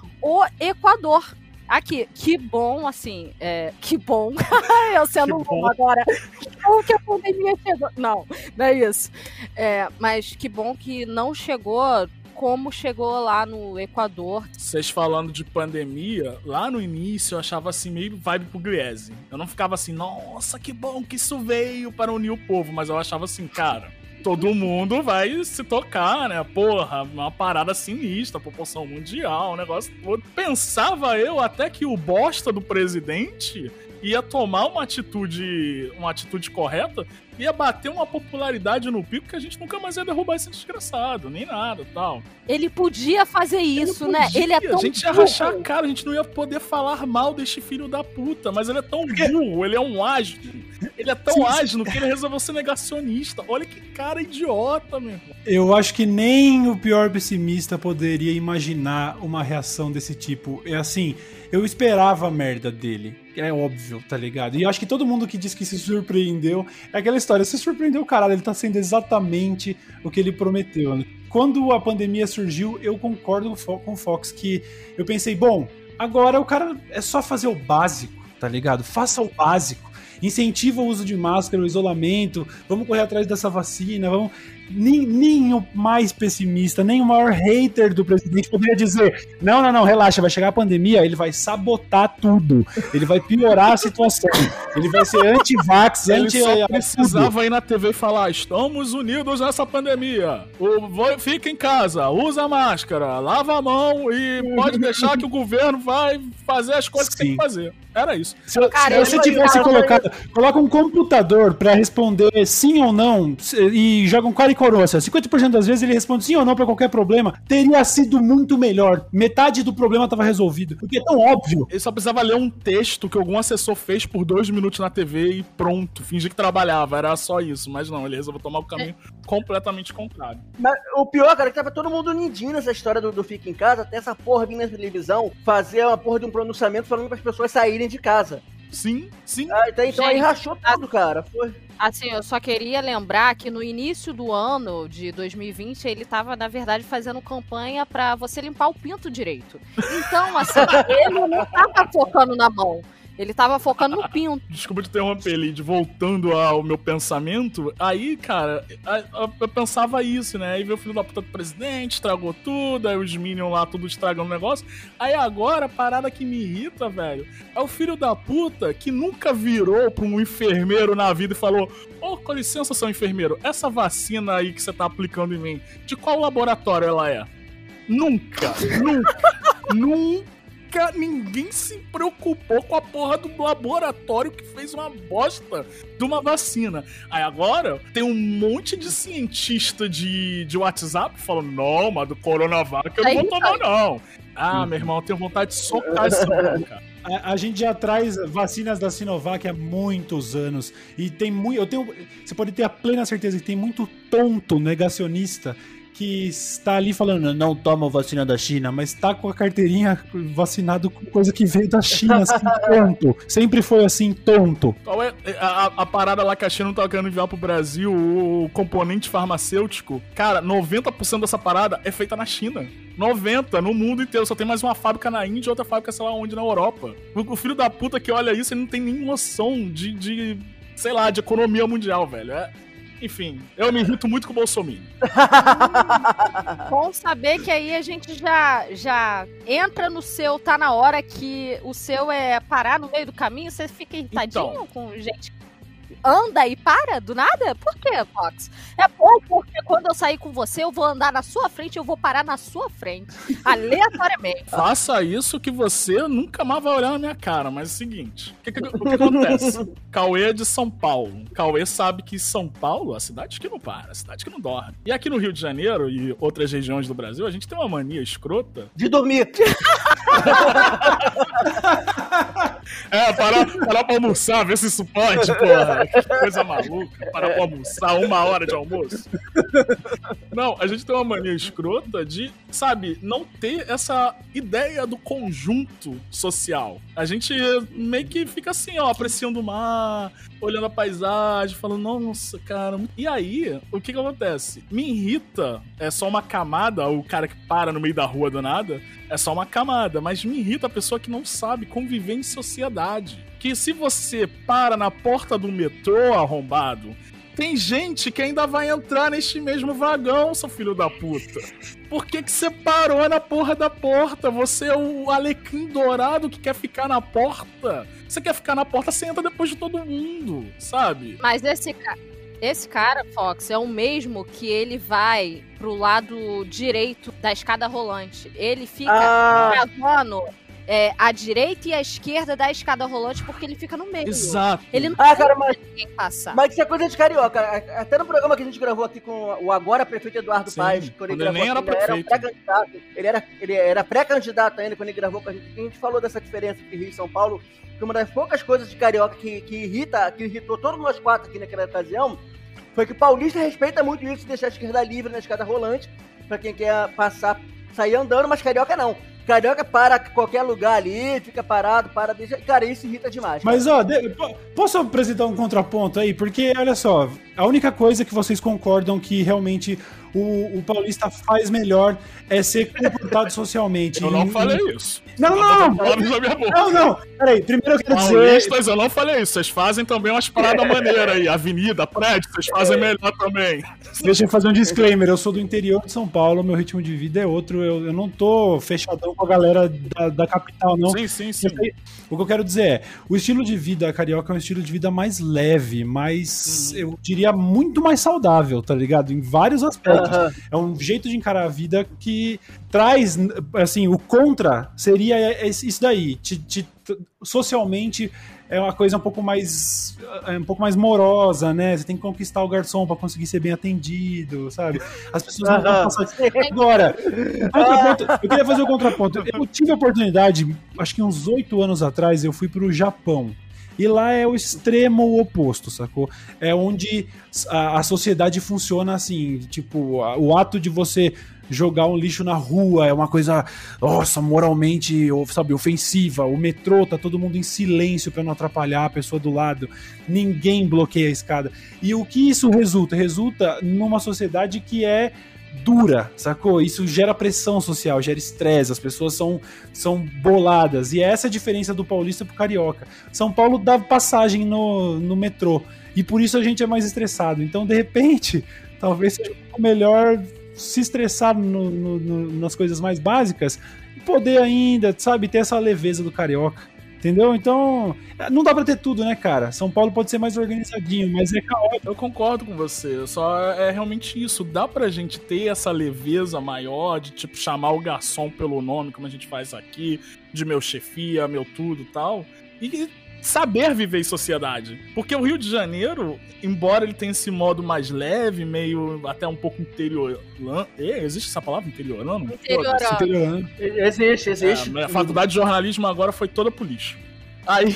O Equador. Aqui, que bom, assim, é, que bom, eu sendo Que bom bom. agora, que bom que a pandemia chegou, não, não é isso, é, mas que bom que não chegou como chegou lá no Equador. Vocês falando de pandemia, lá no início eu achava assim meio vibe Pugliese. Eu não ficava assim, nossa, que bom que isso veio para unir o povo, mas eu achava assim, cara, todo mundo vai se tocar, né? Porra, uma parada sinistra, proporção mundial, um negócio todo. Pensava eu até que o bosta do presidente ia tomar uma atitude, uma atitude correta, ia bater uma popularidade no pico que a gente nunca mais ia derrubar esse desgraçado, nem nada, tal. Ele podia fazer isso, Ele né? podia, Ele é tão a gente ia burro. rachar a cara, a gente não ia poder falar mal deste filho da puta, mas ele é tão burro, ele é um ágil. Ele é tão Sim, ágil que ele resolveu ser negacionista. Olha que cara idiota, meu irmão. Eu acho que nem o pior pessimista poderia imaginar uma reação desse tipo. É assim, eu esperava a merda dele. É óbvio, tá ligado? E eu acho que todo mundo que diz que se surpreendeu, é aquela história, se surpreendeu, caralho, ele tá sendo exatamente o que ele prometeu, né? Quando a pandemia surgiu, eu concordo com o Fox que eu pensei, bom, agora o cara é só fazer o básico, tá ligado? Faça o básico. Incentiva o uso de máscara, o isolamento, vamos correr atrás dessa vacina, vamos... Nem, nem o mais pessimista, nem o maior hater do presidente poderia dizer, não, não, não, relaxa, vai chegar a pandemia, ele vai sabotar tudo, ele vai piorar a situação, ele vai ser anti-vax, Ele anti... só precisava ir na T V e falar, estamos unidos nessa pandemia, o, vou, fica em casa, usa máscara, lava a mão e pode deixar que o governo vai fazer as coisas que Sim. tem que fazer. Era isso. Se, Cara, se você eu- tivesse eu- colocado, coloca um computador pra responder sim ou não e joga um cara e coroa, cinquenta por cento das vezes ele responde sim ou não pra qualquer problema, teria sido muito melhor. Metade do problema tava resolvido, porque é tão óbvio. Ele só precisava ler um texto que algum assessor fez por dois minutos na T V e pronto, fingir que trabalhava, era só isso. Mas não, ele resolveu tomar o caminho completamente contrário. Mas o pior, cara, é que tava todo mundo unidinho nessa história do, do Fica em Casa, até essa porra vir na televisão fazer uma porra de um pronunciamento falando para as pessoas saírem de casa. Sim, sim. Ah, então, então aí Gente, rachou tudo, cara. Foi. Assim, eu só queria lembrar que no início do ano de dois mil e vinte, ele tava, na verdade, fazendo campanha pra você limpar o pinto direito. Então, assim, ele não tava focando na mão. Ele tava focando no pinto. Desculpa te interromper, Lid, voltando ao meu pensamento, aí, cara, eu pensava isso, né? Aí veio o filho da puta do presidente, estragou tudo, aí os Minions lá, tudo estragando o negócio. Aí agora, a parada que me irrita, velho, é o filho da puta que nunca virou pra um enfermeiro na vida e falou: ô, oh, com licença, seu enfermeiro, essa vacina aí que você tá aplicando em mim, de qual laboratório ela é? Nunca, nunca, nunca. Ninguém se preocupou com a porra do laboratório que fez uma bosta de uma vacina. Aí agora tem um monte de cientista de, de WhatsApp falando: não, mas do Coronavac eu não vou tomar, não. Ah, meu irmão, eu tenho vontade de socar esse mundo, cara. A, a gente já traz vacinas da Sinovac há muitos anos e tem muito, eu tenho, você pode ter a plena certeza que tem muito tonto negacionista que está ali falando, não toma vacina da China, mas está com a carteirinha vacinado com coisa que veio da China, assim, tonto. Sempre foi assim, tonto. Qual é a, a parada lá que a China não tá querendo enviar pro Brasil, o componente farmacêutico? Cara, noventa por cento dessa parada é feita na China. noventa no mundo inteiro. Só tem mais uma fábrica na Índia e outra fábrica, sei lá onde, na Europa. O, o filho da puta que olha isso, ele não tem nem noção de, de, sei lá, de economia mundial, velho. É... Enfim, eu me irrito muito com o Bolsonaro. Bom saber que aí a gente já, já entra no seu, tá na hora que o seu é parar no meio do caminho, você fica irritadinho Então. com gente que anda e para do nada? Por quê, Fox? É bom porque quando eu sair com você, eu vou andar na sua frente, eu vou parar na sua frente, aleatoriamente. Faça isso que você nunca mais vai olhar na minha cara, mas é o seguinte, o que, que, o que acontece? Cauê é de São Paulo. Cauê sabe que São Paulo é a cidade que não para, a cidade que não dorme. E aqui no Rio de Janeiro e outras regiões do Brasil, a gente tem uma mania escrota. De dormir. É, parar, parar pra almoçar, ver se isso pode, porra. Que coisa maluca. Parar pra almoçar, uma hora de almoço. Não, a gente tem uma mania escrota de, sabe, não ter essa ideia do conjunto social. A gente meio que fica assim, ó, apreciando o mar, olhando a paisagem, falando, nossa, cara. E aí, o que que acontece? Me irrita, é só uma camada, o cara que para no meio da rua do nada, é só uma camada, mas me irrita a pessoa que não sabe conviver em sociedade. Que se você para na porta do metrô, arrombado, tem gente que ainda vai entrar neste mesmo vagão, seu filho da puta. Por que que você parou na porra da porta? Você é o alecrim dourado que quer ficar na porta. Você quer ficar na porta, você entra depois de todo mundo, sabe? Mas esse cara... Esse cara, Fox, é o mesmo que ele vai pro lado direito da escada rolante. Ele fica Ah. travando é, a direita e a esquerda da escada rolante porque ele fica no meio. Exato. Ele não Ah, cara, mas, deixa ninguém passar. mas isso é coisa de carioca. Até no programa que a gente gravou aqui com o agora prefeito Eduardo Sim, Paes, quando ele quando ele gravou, nem era ele era um prefeito. pré-candidato. Ele era, ele era pré-candidato ainda quando ele gravou com a gente. A gente falou dessa diferença entre Rio e São Paulo, que uma das poucas coisas de carioca que, que irrita, que irritou todos nós quatro aqui naquela ocasião, foi que o paulista respeita muito isso de deixar a esquerda livre na escada rolante pra quem quer passar, sair andando, mas carioca não. Carioca para em qualquer lugar ali, fica parado, para, deixa... Cara, isso irrita demais. Mas, ó, de- po- posso apresentar um contraponto aí? Porque, olha só, a única coisa que vocês concordam que realmente o, o paulista faz melhor é ser comportado socialmente. Eu não Em- falei em- isso. Não, Tá não, botando palavras na minha boca. Não, não. Peraí, primeiro eu quero dizer... Paulistas, eu não falei isso. Vocês fazem também umas paradas maneiras aí. Avenida, prédio, vocês fazem melhor também. Deixa eu fazer um disclaimer. Eu sou do interior de São Paulo, meu ritmo de vida é outro. Eu, eu não tô fechadão com a galera da, da capital, não. Sim, sim, sim. O que eu quero dizer é, o estilo de vida carioca é um estilo de vida mais leve, mais, eu diria, muito mais saudável, tá ligado? Em vários aspectos. Aham. É um jeito de encarar a vida que traz, assim, o contra seria isso daí. Te, te, socialmente é uma coisa um pouco mais é um pouco mais morosa, né? Você tem que conquistar o garçom pra conseguir ser bem atendido, sabe? As pessoas não vão passar... Agora, o contraponto, eu queria fazer o contraponto. Eu tive a oportunidade, acho que uns oito anos atrás, eu fui pro Japão. E lá é o extremo oposto, sacou? É onde a, a sociedade funciona assim, tipo, a, o ato de você jogar um lixo na rua é uma coisa, nossa, moralmente, sabe, ofensiva. O metrô tá todo mundo em silêncio pra não atrapalhar a pessoa do lado. Ninguém bloqueia a escada. E o que isso resulta? Resulta numa sociedade que é dura, sacou? Isso gera pressão social, gera estresse, as pessoas são, são boladas. E essa é a diferença do paulista pro carioca. São Paulo dá passagem no, no metrô, e por isso a gente é mais estressado. Então, de repente, talvez seja melhor se estressar no, no, no, nas coisas mais básicas e poder ainda, sabe, ter essa leveza do carioca. Entendeu? Então, não dá pra ter tudo, né, cara? São Paulo pode ser mais organizadinho, mas é caótico. Eu concordo com você, só é realmente isso. Dá pra gente ter essa leveza maior de, tipo, chamar o garçom pelo nome, como a gente faz aqui, de meu chefia, meu tudo e tal, e saber viver em sociedade. Porque o Rio de Janeiro, embora ele tenha esse modo mais leve, meio até um pouco interior... É, existe essa palavra, interiorano? Interiorano. Interiorano. Existe, existe. É, a faculdade de jornalismo agora foi toda pro lixo. Aí,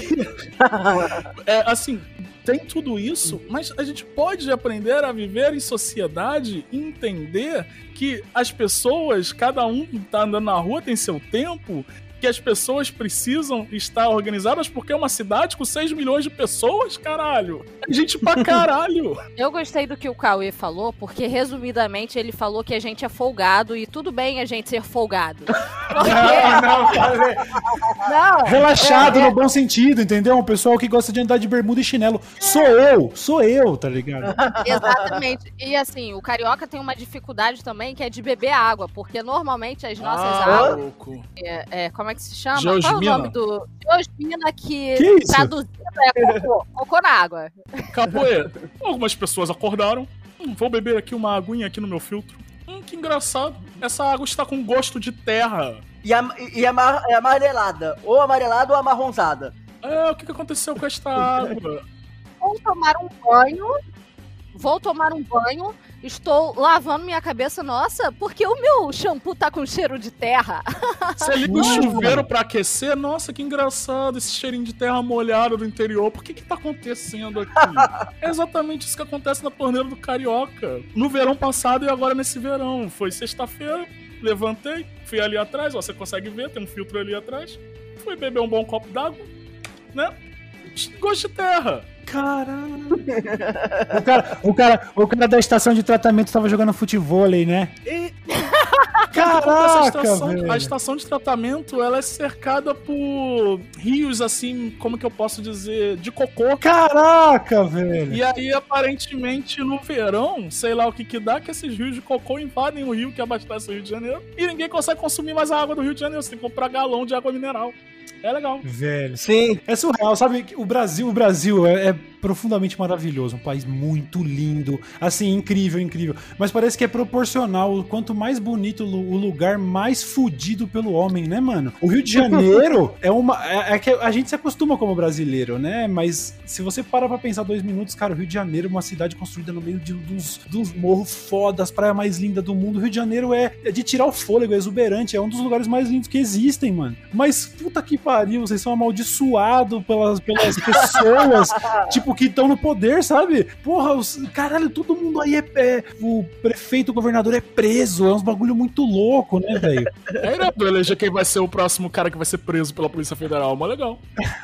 é, assim, tem tudo isso, mas a gente pode aprender a viver em sociedade e entender que as pessoas, cada um que tá andando na rua tem seu tempo, que as pessoas precisam estar organizadas porque é uma cidade com seis milhões de pessoas, caralho. É gente pra caralho. Eu gostei do que o Cauê falou, porque resumidamente ele falou que a gente é folgado e tudo bem a gente ser folgado. Não, não, cara. Não, Relaxado é, é... no bom sentido, entendeu? Um pessoal que gosta de andar de bermuda e chinelo. Sou eu, sou eu, tá ligado? Exatamente. E assim, o carioca tem uma dificuldade também que é de beber água, porque normalmente as nossas Ah, águas. louco. É, é, como é que se chama? Geosmina. Qual é o nome do. Geosmina, que, Que isso? traduzido é cocô. Cocô na água. Capoeira. Algumas pessoas acordaram. Hum, vou beber aqui uma aguinha aqui no meu filtro. Hum, que engraçado. Essa água está com gosto de terra. E, a, e amar, é amarelada. Ou amarelada ou amarronzada. É, o que que aconteceu com esta água? Vou tomar um banho. Vou tomar um banho. Estou lavando minha cabeça. Nossa, porque o meu shampoo tá com cheiro de terra. Você liga o chuveiro pra aquecer? Nossa, que engraçado esse cheirinho de terra molhada do interior. Por que que tá acontecendo aqui? É exatamente isso que acontece na torneira do carioca. No verão passado e agora nesse verão. Foi sexta-feira, levantei, fui ali atrás, ó, você consegue ver, tem um filtro ali atrás. Fui beber um bom copo d'água, né? Gosto de terra. Caralho. O cara, o, cara, o cara da estação de tratamento tava jogando futevôlei, né? E... Caraca, essa estação, velho. a estação de tratamento, ela é cercada por rios, assim, como que eu posso dizer, de cocô. Caraca, velho. E aí, aparentemente, no verão, sei lá o que que dá, que esses rios de cocô invadem o rio que abastece o Rio de Janeiro e ninguém consegue consumir mais a água do Rio de Janeiro, você tem que comprar galão de água mineral. É legal. Velho. Sim. É surreal, sabe? O Brasil, o Brasil é, é profundamente maravilhoso, um país muito lindo, assim, incrível, incrível. Mas parece que é proporcional, quanto mais bonito o lugar, mais fudido pelo homem, né, mano? O Rio de Janeiro é uma... É, é que a gente se acostuma como brasileiro, né? Mas se você parar pra pensar dois minutos, cara, o Rio de Janeiro é uma cidade construída no meio de, dos, dos morros fodas, praia mais linda do mundo. O Rio de Janeiro é, é de tirar o fôlego, é exuberante, é um dos lugares mais lindos que existem, mano. Mas puta que pariu, vocês são amaldiçoados pelas, pelas pessoas, tipo, que estão no poder, sabe? Porra, os, caralho, todo mundo aí é, é... O prefeito, o governador é preso, é uns bagulho muito louco, né, velho? É irado eleger quem vai ser o próximo cara que vai ser preso pela Polícia Federal, mas legal.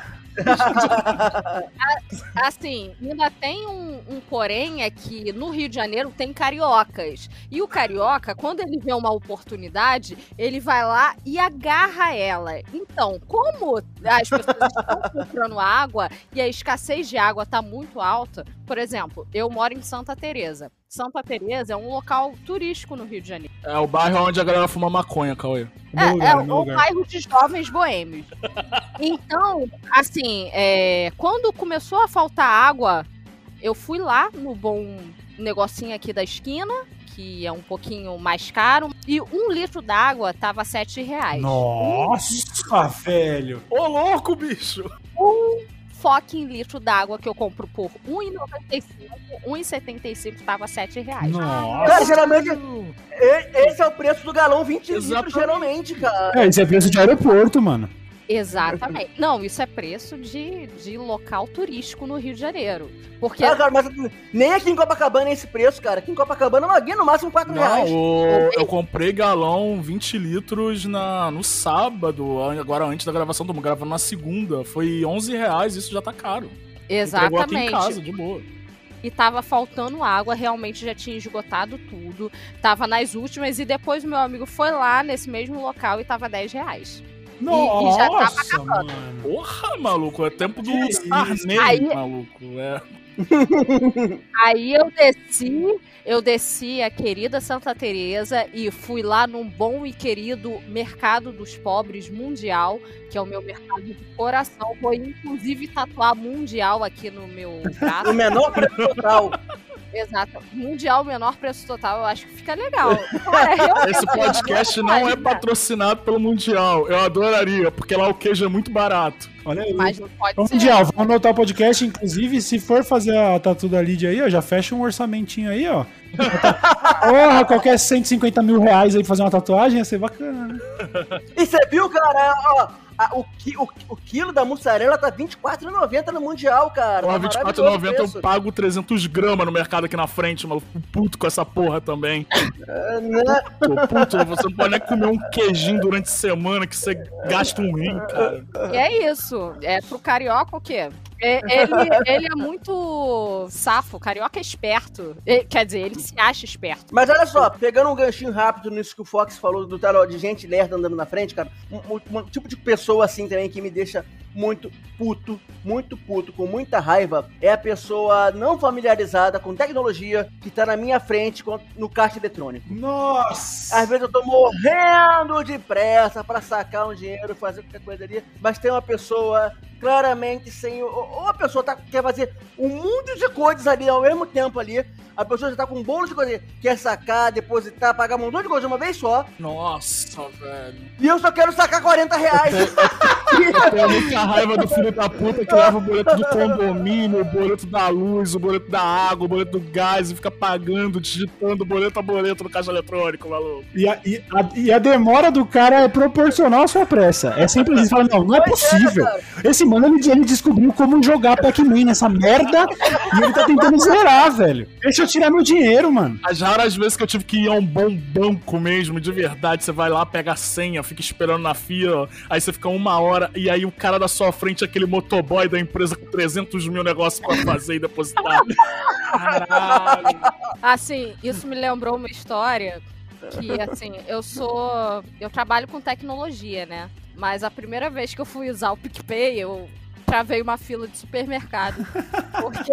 Assim, ainda tem um, um porém é que no Rio de Janeiro tem cariocas. E o carioca, quando ele vê uma oportunidade, ele vai lá e agarra ela. Então, como as pessoas estão comprando água e a escassez de água está muito alta, por exemplo, eu moro em Santa Teresa. Santa Teresa é um local turístico no Rio de Janeiro. É o bairro onde a galera fuma maconha, Cauê. É, lugar, é no um lugar. bairro de jovens boêmios. Então, assim, é, quando começou a faltar água, eu fui lá no bom negocinho aqui da esquina, que é um pouquinho mais caro, e um litro d'água tava sete reais. Nossa, velho. Ô, louco, bicho! Um fucking litro d'água que eu compro por um real e noventa e cinco centavos, um real e setenta e cinco centavos tava sete reais. Nossa. Cara, geralmente, e- esse é o preço do galão vinte litros, Exatamente. geralmente, cara. É, isso é preço de aeroporto, mano. Exatamente. Não, isso é preço de, de local turístico no Rio de Janeiro. Porque Ah, cara, mas nem aqui em Copacabana é esse preço, cara. Aqui em Copacabana uma guia no máximo quatro reais. Não, o- eu comprei galão vinte litros na, no sábado, agora antes da gravação, tô gravando na segunda. Foi onze reais, isso já tá caro. Entregou aqui em exatamente. casa, de boa. E tava faltando água, realmente já tinha esgotado tudo. Tava nas últimas e depois o meu amigo foi lá nesse mesmo local e tava dez reais. Nossa, já tava mano. Porra, maluco, é tempo do Que Sarney, Aí- maluco. É. Aí eu desci, eu desci a querida Santa Teresa e fui lá num bom e querido Mercado dos Pobres Mundial, que é o meu mercado de coração. Vou inclusive tatuar Mundial aqui no meu braço. O menor preço total. Exato. Mundial, menor preço total, eu acho que fica legal. Cara, realmente, Esse podcast não é patrocínio. patrocinado pelo Mundial. Eu adoraria, porque lá o queijo é muito barato. Olha aí. Mas não pode Vamos, ser. Mundial, vamos anotar o podcast. Inclusive, se for fazer a tatu da Lídia aí, ó, já fecha um orçamentinho aí, ó. Porra, qualquer cento e cinquenta mil reais aí pra fazer uma tatuagem ia ser bacana, né? E você viu, cara, ó, a- o, qui- o, o quilo da mussarela tá vinte e quatro reais e noventa no Mundial, cara. Porra, Tá vinte e quatro reais e noventa maravilhoso eu o preço. pago trezentos gramas no mercado aqui na frente, mano. Fico puto com essa porra também. É, né? Tô puto, você não pode nem comer um queijinho durante a semana que você gasta um rim, cara. E é isso. É pro carioca o quê? É- Ele, ele é muito safo, o carioca é esperto. Ele- quer dizer, ele se acha esperto. Mas olha só, pegando um ganchinho rápido nisso que o Fox falou do tarô de gente lerda andando na frente, cara, um, um- um tipo de pessoa assim também que me deixa muito puto, muito puto, com muita raiva, é a pessoa não familiarizada com tecnologia que tá na minha frente com- no caixa eletrônico. Nossa! Às vezes eu tô morrendo de pressa pra sacar um dinheiro, fazer qualquer coisa ali, mas tem uma pessoa claramente sem... Ou ou a pessoa tá, quer fazer um mundo de coisas ali ao mesmo tempo ali, a pessoa já tá com um bolo de coisa, quer sacar, depositar, pagar um montão de coisa de uma vez só, Nossa, velho. e eu só quero sacar quarenta reais. Eu tenho muita raiva do filho da puta que leva o boleto do condomínio, o boleto da luz, o boleto da água, o boleto do gás e fica pagando, digitando boleto a boleto no caixa eletrônico, maluco. E a, e, a, e a demora do cara é proporcional à sua pressa. É sempre isso. Fala, não, não é Pois é, possível. cara. Esse mano, ele, ele descobriu como jogar Pac-Man nessa merda e ele tá tentando zerar, velho. Deixa eu tirar meu dinheiro, mano. As raras vezes que eu tive que ir a um bom banco mesmo, de verdade, você vai lá, pega a senha, fica esperando na fila, aí você fica uma hora, e aí o cara da sua frente é aquele motoboy da empresa com trezentos mil negócios pra fazer e depositar. Caralho. Assim, isso me lembrou uma história que, assim, eu sou... Eu trabalho com tecnologia, né? Mas a primeira vez que eu fui usar o PicPay, eu travei uma fila de supermercado. Porque...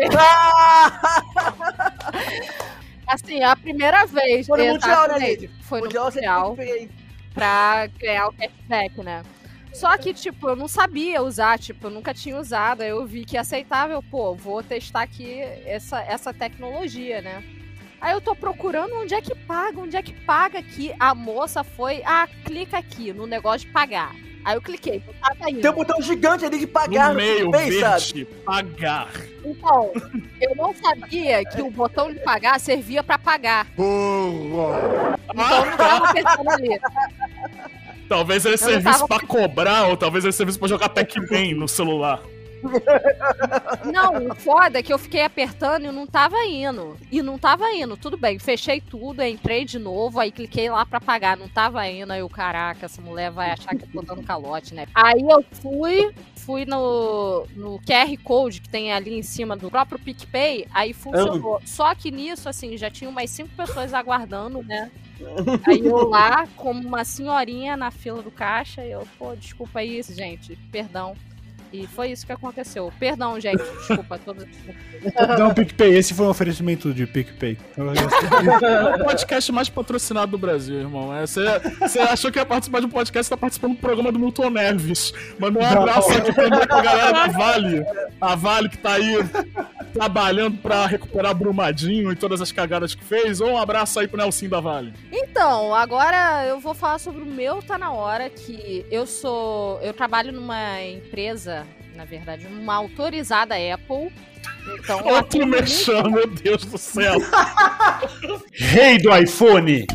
Assim, a primeira vez... Foi no Mundial, né, exatamente, Lid? Foi no Mundial, você Mundial, peguei. pra ganhar o cashback, né? Só que, tipo, eu não sabia usar, tipo, eu nunca tinha usado. Aí eu vi que aceitável, pô, vou testar aqui essa, essa tecnologia, né? Aí eu tô procurando onde é que paga, onde é que paga aqui. A moça foi, ah, clica aqui no negócio de pagar. Aí eu cliquei, não tava indo. Tem um botão gigante ali de pagar No meio, PicPay, sabe? verde, pagar. Então, eu não sabia que o botão de pagar servia pra pagar. Então eu não tava pensando ali. Talvez ele Eu não servisse tava- pra cobrar, ou talvez ele servisse pra jogar Pac-Man no celular. Não, o foda é que eu fiquei apertando e não tava indo. E não tava indo, tudo bem. Fechei tudo, entrei de novo, aí cliquei lá pra pagar. Não tava indo, aí eu, caraca, essa mulher vai achar que eu tô dando calote, né? Aí eu fui, fui no, no Q R Code que tem ali em cima do próprio PicPay, aí funcionou. Só que nisso, assim, já tinha umas cinco pessoas aguardando, né? Aí eu lá, como uma senhorinha na fila do caixa, e eu, pô, desculpa aí, gente, perdão. E foi isso que aconteceu. Perdão, gente, desculpa. Todos... Não, PicPay. Esse foi um oferecimento de PicPay. É o podcast mais patrocinado do Brasil, irmão. É, Você, você achou que ia participar de um podcast, você tá participando do programa do Milton Neves. Manda um abraço aqui também pra galera da Vale. A Vale que tá aí trabalhando pra recuperar Brumadinho e todas as cagadas que fez. Ou um abraço aí pro Nelson da Vale. Então, agora eu vou falar sobre o meu Tá Na Hora, que eu sou... Eu trabalho numa empresa, na verdade, uma autorizada Apple. Então, eu Outro atendo merchan, meu Deus do céu. Rei do iPhone!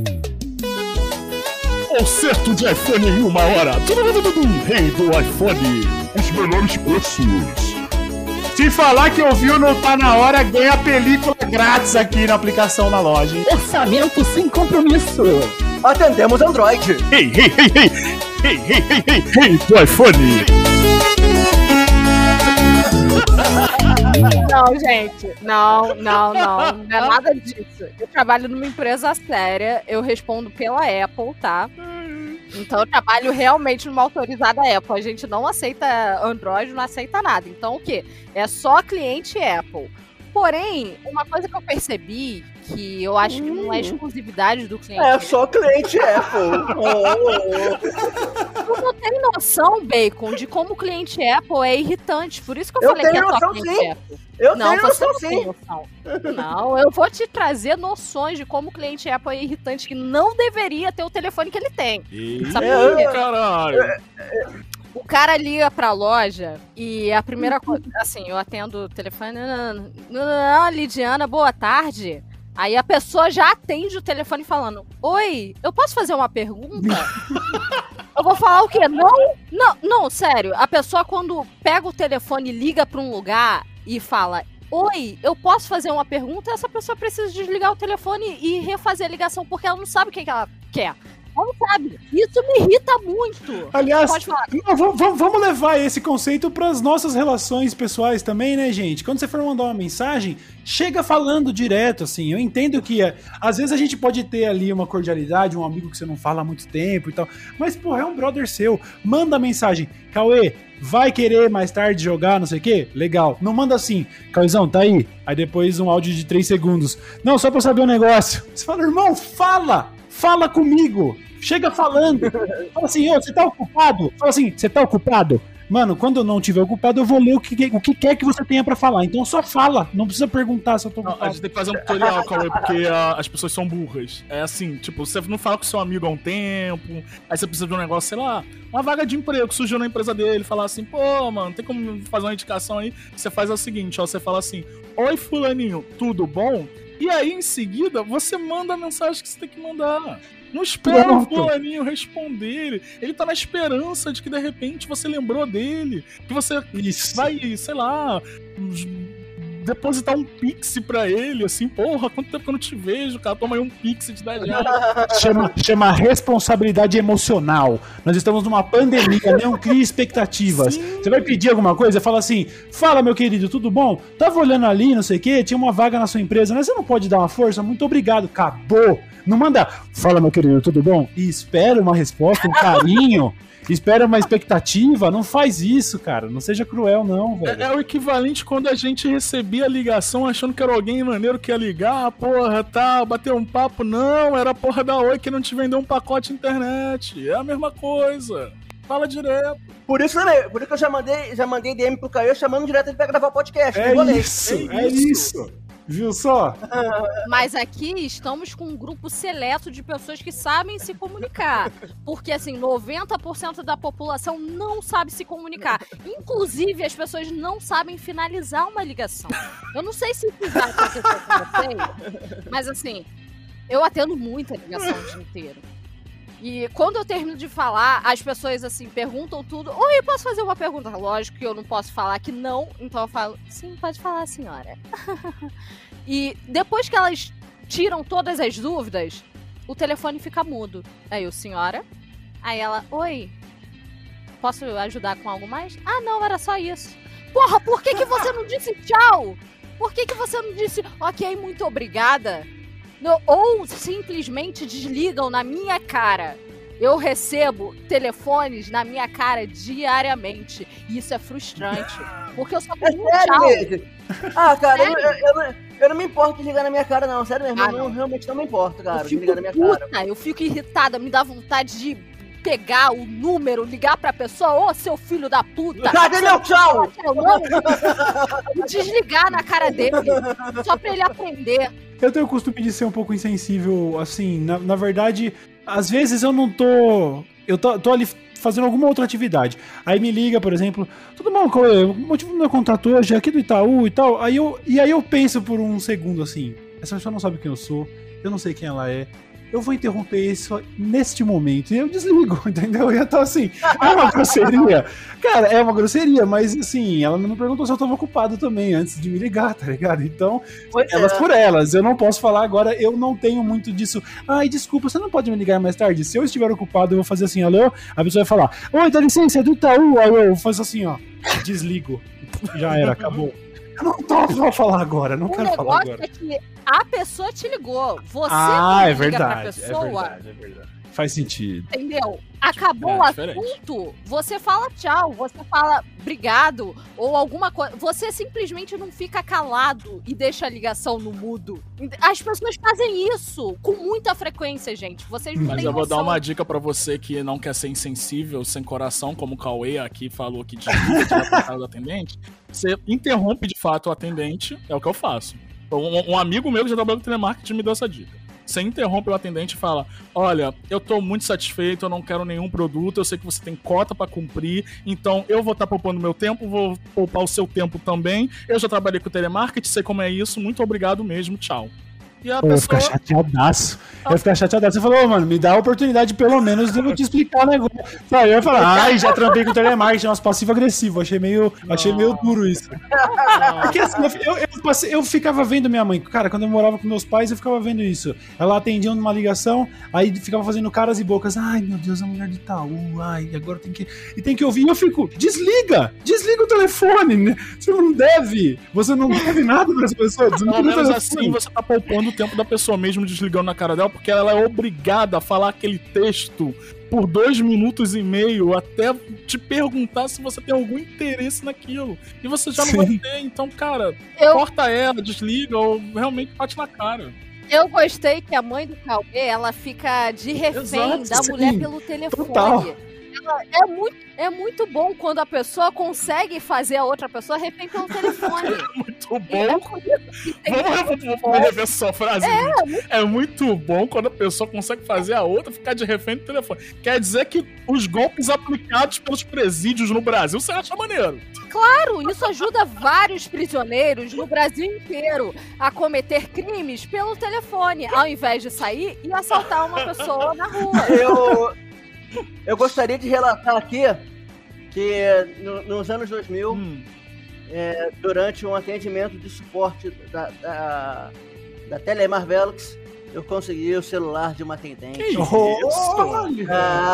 Concerto de iPhone em uma hora. Rei do iPhone. Os melhores preços. Se falar que ouviu no Tá Na Hora, ganha película grátis aqui na aplicação na loja. hein? Orçamento sem compromisso. Atendemos Android. Ei, ei, ei, ei. Ei, ei, ei, ei. Rei do iPhone. Não, gente, não, não, não, não é nada disso. Eu trabalho numa empresa séria, eu respondo pela Apple, tá? Então eu trabalho realmente numa autorizada Apple. A gente não aceita Android, não aceita nada. Então o quê? É só cliente Apple. Porém, uma coisa que eu percebi, que eu acho que não é exclusividade do cliente É só cliente Apple. Oh, Tu não tem noção, Bacon, de como o cliente Apple é irritante. Por isso que eu, Eu falei que é tenho só noção, cliente sim. Apple. Eu Não, tenho você noção não tem sim. noção. Não, eu vou te trazer noções de como o cliente Apple é irritante, que não deveria ter o telefone que ele tem. Sabe por quê? Caralho. O cara liga pra loja e a primeira coisa, assim, eu atendo o telefone, não, não, não, Lidiana, boa tarde. Aí a pessoa já atende o telefone falando, oi, eu posso fazer uma pergunta? Eu vou falar o quê? Não? Não, não, sério. A pessoa quando pega o telefone e liga pra um lugar e fala, oi, eu posso fazer uma pergunta? Essa pessoa precisa desligar o telefone e refazer a ligação porque ela não sabe o que ela quer. Não sabe. Isso me irrita muito. Aliás, não, vamos, vamos levar esse conceito para as nossas relações pessoais também, né, gente? Quando você for mandar uma mensagem, chega falando direto, assim. Eu entendo que é, às vezes a gente pode ter ali uma cordialidade, um amigo que você não fala há muito tempo e tal. Mas, porra, é um brother seu. Manda mensagem. Cauê, vai querer mais tarde jogar, não sei o quê? Legal. Não manda assim. Cauêzão, tá aí. Aí depois um áudio de três segundos. Não, só pra saber um negócio. Você fala, irmão, fala! Fala comigo! Chega falando! Fala assim, ô, você tá ocupado? Fala assim, você tá ocupado? Mano, quando eu não estiver ocupado, eu vou ler o que, o que quer que você tenha pra falar. Então só fala, não precisa perguntar se eu tô ocupado. Não, a gente tem que fazer um tutorial, Cauê, porque uh, as pessoas são burras. É assim, tipo, você não fala com seu amigo há um tempo, aí você precisa de um negócio, sei lá, uma vaga de emprego que surgiu na empresa dele, falar assim, pô, mano, tem como fazer uma indicação aí? Você faz o seguinte, ó, você fala assim, oi fulaninho, tudo bom? E aí, em seguida, você manda a mensagem que você tem que mandar. Não espera Pronto. o fulaninho responder. Ele tá na esperança de que, de repente, você lembrou dele. Que você Isso. vai, sei lá, depositar um pix pra ele, assim, porra, quanto tempo que eu não te vejo, cara, toma aí um pix de dez reais. Chama, chama responsabilidade emocional. Nós estamos numa pandemia, não crie expectativas. Sim. Você vai pedir alguma coisa, fala assim, fala, meu querido, tudo bom? Tava olhando ali, não sei o quê, tinha uma vaga na sua empresa, mas você não pode dar uma força? Muito obrigado, acabou. Não manda, fala, meu querido, tudo bom? E espera uma resposta, um carinho. Espera uma expectativa, não faz isso, cara. Não seja cruel, não, velho. É, é o equivalente quando a gente recebia a ligação achando que era alguém maneiro que ia ligar, porra, tá, bater um papo. Não, era a porra da Oi que não te vendeu um pacote de internet. É a mesma coisa. Fala direto. Por isso, né, por isso que eu já mandei, já mandei D M pro Caio chamando direto ele pra gravar o podcast. É isso, é, é isso. isso. Viu só? Mas aqui estamos com um grupo seleto de pessoas que sabem se comunicar. Porque, assim, noventa por cento da população não sabe se comunicar. Inclusive, as pessoas não sabem finalizar uma ligação. Eu não sei se isso já aconteceu com vocês, mas, assim, eu atendo muita ligação o dia inteiro. E quando eu termino de falar, as pessoas, assim, perguntam tudo. Oi, eu posso fazer uma pergunta? Lógico que eu não posso falar que não, então eu falo, sim, pode falar, senhora. E depois que elas tiram todas as dúvidas, o telefone fica mudo. Aí eu, senhora? Aí ela, oi, posso ajudar com algo mais? Ah, não, era só isso. Porra, por que que você não disse tchau? Por que que você não disse, ok, muito obrigada? No, ou simplesmente desligam na minha cara. Eu recebo telefones na minha cara diariamente. E isso é frustrante. Porque eu só tenho um sério, tchau. Mesmo? Ah, cara, eu, eu, eu, não, eu não me importo de ligar na minha cara, não. Sério mesmo, ah, eu não, realmente não me importo, cara, eu de ligar na minha puta, cara. Eu fico irritada, me dá vontade de pegar o número, ligar pra pessoa, ô, seu filho da puta. Cadê meu tchau? E desligar na cara dele, só pra ele aprender. Eu tenho o costume de ser um pouco insensível, assim, na, na verdade, às vezes eu não tô, eu tô, tô ali fazendo alguma outra atividade, aí me liga, por exemplo, tudo bom, qual é o motivo do meu contato hoje é aqui do Itaú e tal, aí eu, e aí eu penso por um segundo assim, essa pessoa não sabe quem eu sou, eu não sei quem ela é, eu vou interromper isso neste momento. E eu desligo, entendeu? E eu tô assim, é uma grosseria. Cara, é uma grosseria, mas assim, ela não me perguntou se eu tava ocupado também antes de me ligar, tá ligado? Então, pois elas é. por elas. Eu não posso falar agora, eu não tenho muito disso. Ai, desculpa, você não pode me ligar mais tarde? Se eu estiver ocupado, eu vou fazer assim, alô? A pessoa vai falar, oi, dá licença, é do Itaú. Aí eu faço assim, ó, desligo. Já era, acabou. Eu não tô pra falar agora, não o quero falar agora. O negócio é que a pessoa te ligou, você ah, não é liga verdade, pra pessoa. É verdade, é verdade. Faz sentido. Entendeu? Acabou é, o assunto, você fala tchau, você fala obrigado, ou alguma coisa. Você simplesmente não fica calado e deixa a ligação no mudo. As pessoas fazem isso com muita frequência, gente. Vocês não Mas têm eu vou noção. dar uma dica pra você que não quer ser insensível, sem coração, como o Cauê aqui falou que desliga de cara do atendente. Você interrompe de fato o atendente, é o que eu faço. Um, um amigo meu que já trabalhou com telemarketing me deu essa dica. Você interrompe o atendente e fala, olha, eu tô muito satisfeito, eu não quero nenhum produto, eu sei que você tem cota pra cumprir, então eu vou estar tá poupando meu tempo, vou poupar o seu tempo também, eu já trabalhei com telemarketing, sei como é isso, muito obrigado mesmo, tchau. E a eu pessoa... ia ficar chateadaço. Eu ia ficar chateadaço. Você falou, oh, mano, me dá a oportunidade, pelo menos, de eu te explicar o negócio. Aí eu ia falar, ai, já trampei com telemarketing, nossa, passivo-agressivo. Achei meio, achei meio duro isso. Porque assim, eu, eu, eu, eu ficava vendo minha mãe. Cara, quando eu morava com meus pais, eu ficava vendo isso. Ela atendia numa ligação, aí ficava fazendo caras e bocas. Ai, meu Deus, a mulher de Itaú. Ai, agora tem que... E tem que ouvir. E eu fico, desliga! Desliga o telefone, né? Você não deve. Você não deve nada pra essa pessoa. Desliga Pelo o menos telefone. assim, você tá poupando o tempo da pessoa mesmo desligando na cara dela, porque ela é obrigada a falar aquele texto por dois minutos e meio até te perguntar se você tem algum interesse naquilo. E você já Sim. não vai ter, então, cara, Eu- corta ela, desliga ou realmente bate na cara. Eu gostei que a mãe do Cauê, ela fica de refém Exato, da sim. mulher pelo telefone. Total. Ela- é, muito, é muito bom quando a pessoa consegue fazer a outra pessoa refém pelo telefone. Muito É bom. por isso que tem Vamos, vamos, vamos rever essa sua frase. É, é muito bom quando a pessoa consegue fazer a outra ficar de refém do telefone. Quer dizer que os golpes aplicados pelos presídios no Brasil você acha maneiro. Claro, isso ajuda vários prisioneiros no Brasil inteiro a cometer crimes pelo telefone, ao invés de sair e assaltar uma pessoa na rua. Eu, eu gostaria de relatar aqui que no- nos anos dois mil, Hum. é, durante um atendimento de suporte da, da, da Telemar Velux, eu consegui o celular de uma atendente. Que isso? Olha.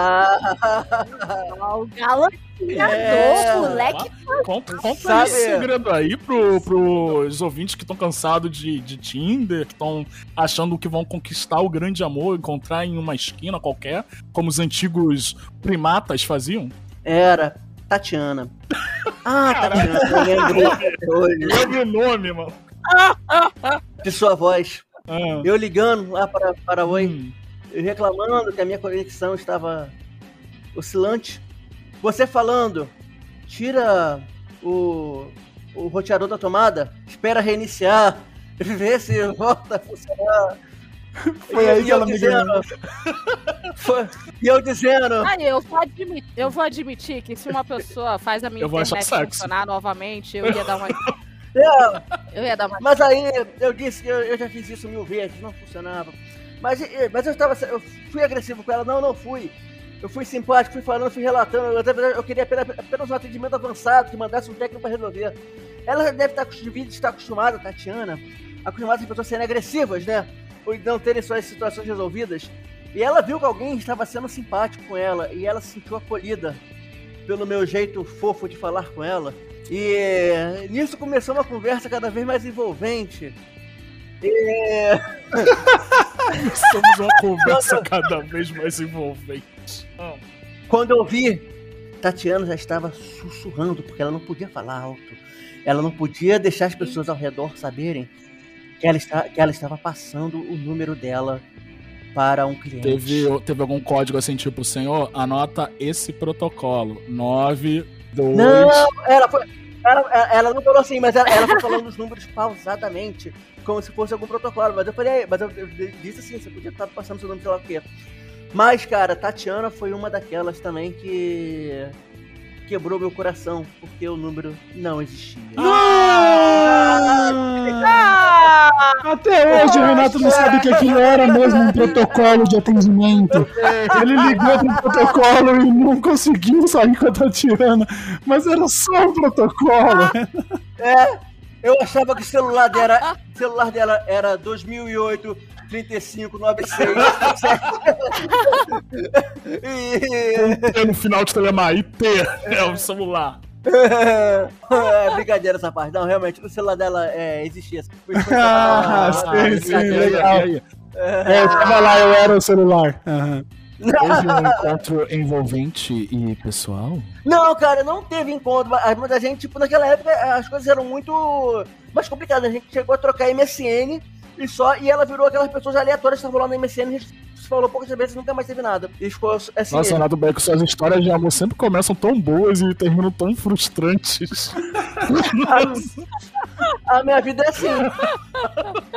Ah, O galanteador, É. moleque. Conta, conta Sabe- esse segredo aí pro, pros ouvintes que estão cansados de, de Tinder, que estão achando que vão conquistar o grande amor, encontrar em uma esquina qualquer, como os antigos primatas faziam. era Tatiana. Ah, Tatiana, eu lembrei até hoje Lembra o nome, mano. de sua voz. Ah. Eu ligando lá para, para Oi, Hum. eu reclamando que a minha conexão estava oscilante. Você falando, tira o, o roteador da tomada, espera reiniciar, vê se volta a funcionar. Foi E- aí e que eu ela me dizendo, ganhou. foi- E eu dizendo, Aí, eu vou, admitir, eu vou admitir que se uma pessoa faz a minha Eu vou achar internet sexy. funcionar novamente, eu ia dar uma. é, Eu ia dar uma. mas aí eu disse que eu, eu já fiz isso mil vezes, não funcionava. Mas, eh, mas eu estava, eu fui agressivo com ela, não, não fui. Eu fui simpático, fui falando, fui relatando. Eu, eu queria apenas, apenas um atendimento avançado, que mandasse um técnico para resolver. Ela deve estar, devia estar acostumada, Tatiana, acostumada as pessoas serem agressivas, né? Ou não terem suas situações resolvidas. E ela viu que alguém estava sendo simpático com ela, e ela se sentiu acolhida pelo meu jeito fofo de falar com ela. E nisso começou uma conversa cada vez mais envolvente. E Somos uma conversa cada vez mais envolvente. Ah. quando eu vi, Tatiana já estava sussurrando, porque ela não podia falar alto. Ela não podia deixar as pessoas ao redor saberem que ela, está, que ela estava passando o número dela para um cliente. Teve, teve algum código assim, tipo, senhor, anota esse protocolo. nove, dois... Não, ela foi. Ela, ela não falou assim, mas ela, ela foi falando os números pausadamente, como se fosse algum protocolo. Mas eu falei, mas eu, eu disse assim, você podia estar passando seu nome, sei lá o quê. Mas, cara, Tatiana foi uma daquelas também que quebrou meu coração, porque o número não existia. Ah! Até hoje o Renato não sabe que aquilo era mesmo um protocolo de atendimento. Ele ligou pro protocolo e não conseguiu sair com a Tatiana, mas era só um protocolo. É, eu achava que o celular dela, celular dela era dois mil e oito, trinta e cinco, noventa e seis. e... É no final de Telemar, I T é o celular. É, brincadeira essa parte. Não, realmente, o celular dela é, existia. Ah, sim, sim, legal. É, eu tava lá, eu era o celular. Aham. Houve um encontro envolvente e pessoal? Não, cara, não teve encontro. Mas mas a gente, tipo, naquela época, as coisas eram muito mais complicadas. A gente chegou a trocar M S N e só, e ela virou aquelas pessoas aleatórias que estavam lá no M S N, a gente se falou poucas vezes, nunca mais teve nada. E ficou assim. Nossa, Renato Beco, suas histórias de amor sempre começam tão boas e terminam tão frustrantes. A minha vida é assim.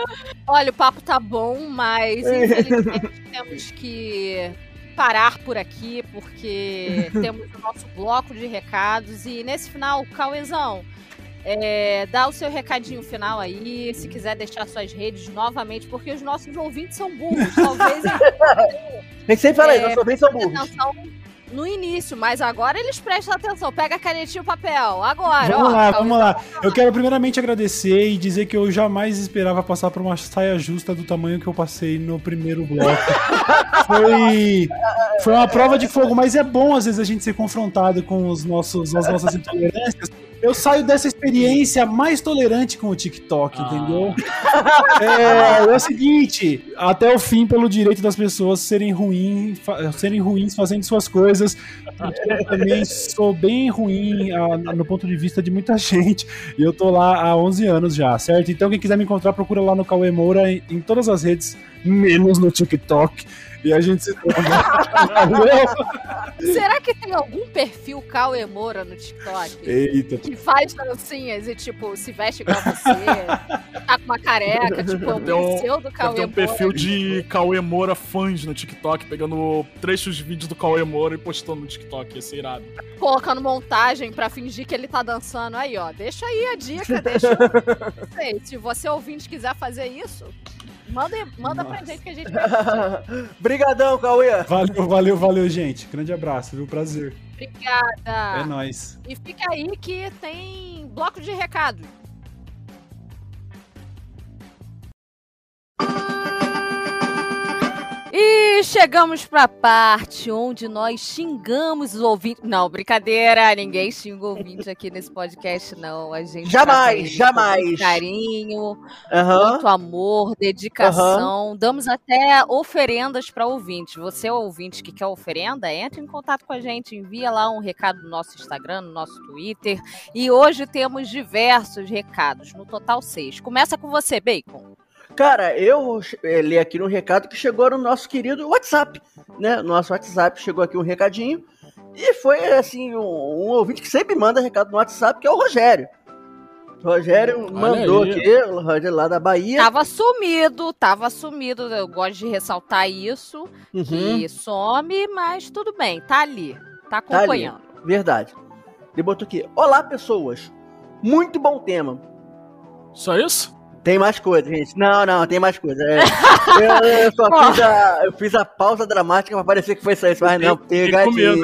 Olha, o papo tá bom, mas infelizmente temos que parar por aqui, porque temos o nosso bloco de recados. E nesse final, Cauêzão, é, dá o seu recadinho final aí, se quiser deixar suas redes novamente, porque os nossos ouvintes são burros. Talvez eles A gente sempre fala isso, É, nossos ouvintes são burros. atenção no início, mas agora eles prestam atenção. Pega a canetinha e o papel. Agora, Vamos ó, lá, Cauê, vamos lá. Eu quero primeiramente agradecer e dizer que eu jamais esperava passar por uma saia justa do tamanho que eu passei no primeiro bloco. Foi, foi uma prova de fogo, mas é bom às vezes a gente ser confrontado com os nossos, as nossas intolerâncias. Eu saio dessa experiência mais tolerante com o TikTok, entendeu? É, é o seguinte, até o fim, pelo direito das pessoas serem, ruim, fa- serem ruins fazendo suas coisas, porque eu também sou bem ruim ah, no ponto de vista de muita gente, e eu tô lá há onze anos já, certo? Então quem quiser me encontrar, procura lá no Cauê Moura em, em todas as redes, menos no TikTok, e a gente se Valeu! será que tem algum perfil Cauê Moura no TikTok? Eita, Que faz dancinhas e, tipo, se veste igual você, tá com uma careca, tipo, Tem um- o seu do Deve Cauê ter um Moura. perfil de Cauê Moura fãs no TikTok, pegando trechos de vídeos do Cauê Moura e postando no TikTok. Ia ser irado. Colocando montagem pra fingir que ele tá dançando. Aí, ó, deixa aí a dica, deixa. Não sei, se você ouvinte quiser fazer isso, manda, manda pra gente que a gente vai. Brigadão, Cauê. valeu, valeu, valeu, gente. Grande abraço, viu? Prazer. Obrigada. É nóis. E fica aí que tem bloco de recado. E chegamos pra parte onde nós xingamos os ouvintes. Não, brincadeira, ninguém xinga o ouvinte aqui nesse podcast, não. A gente Jamais, trata eles com jamais. muito carinho, Aham. muito amor, dedicação. Damos até oferendas para ouvintes. Você, ouvinte que quer oferenda, entre em contato com a gente, envia lá um recado no nosso Instagram, no nosso Twitter. E hoje temos diversos recados, no total seis. Começa com você, Bacon. Cara, eu eh, li aqui no recado que chegou no nosso querido WhatsApp, né? No nosso WhatsApp chegou aqui um recadinho e foi, assim, um, um ouvinte que sempre manda recado no WhatsApp, que é o Rogério. O Rogério Olha mandou aí. aqui, o Rogério lá da Bahia. Tava sumido, tava sumido. Eu gosto de ressaltar isso, Uhum, que some, mas tudo bem, tá ali, tá Tá ali. acompanhando. Verdade. Ele botou aqui: olá, pessoas. Muito bom tema. Só isso? Tem mais coisa, gente. Não, não, tem mais coisa. É, eu, eu só fiz a, eu fiz a pausa dramática pra parecer que foi só isso, mas não, pegadinha.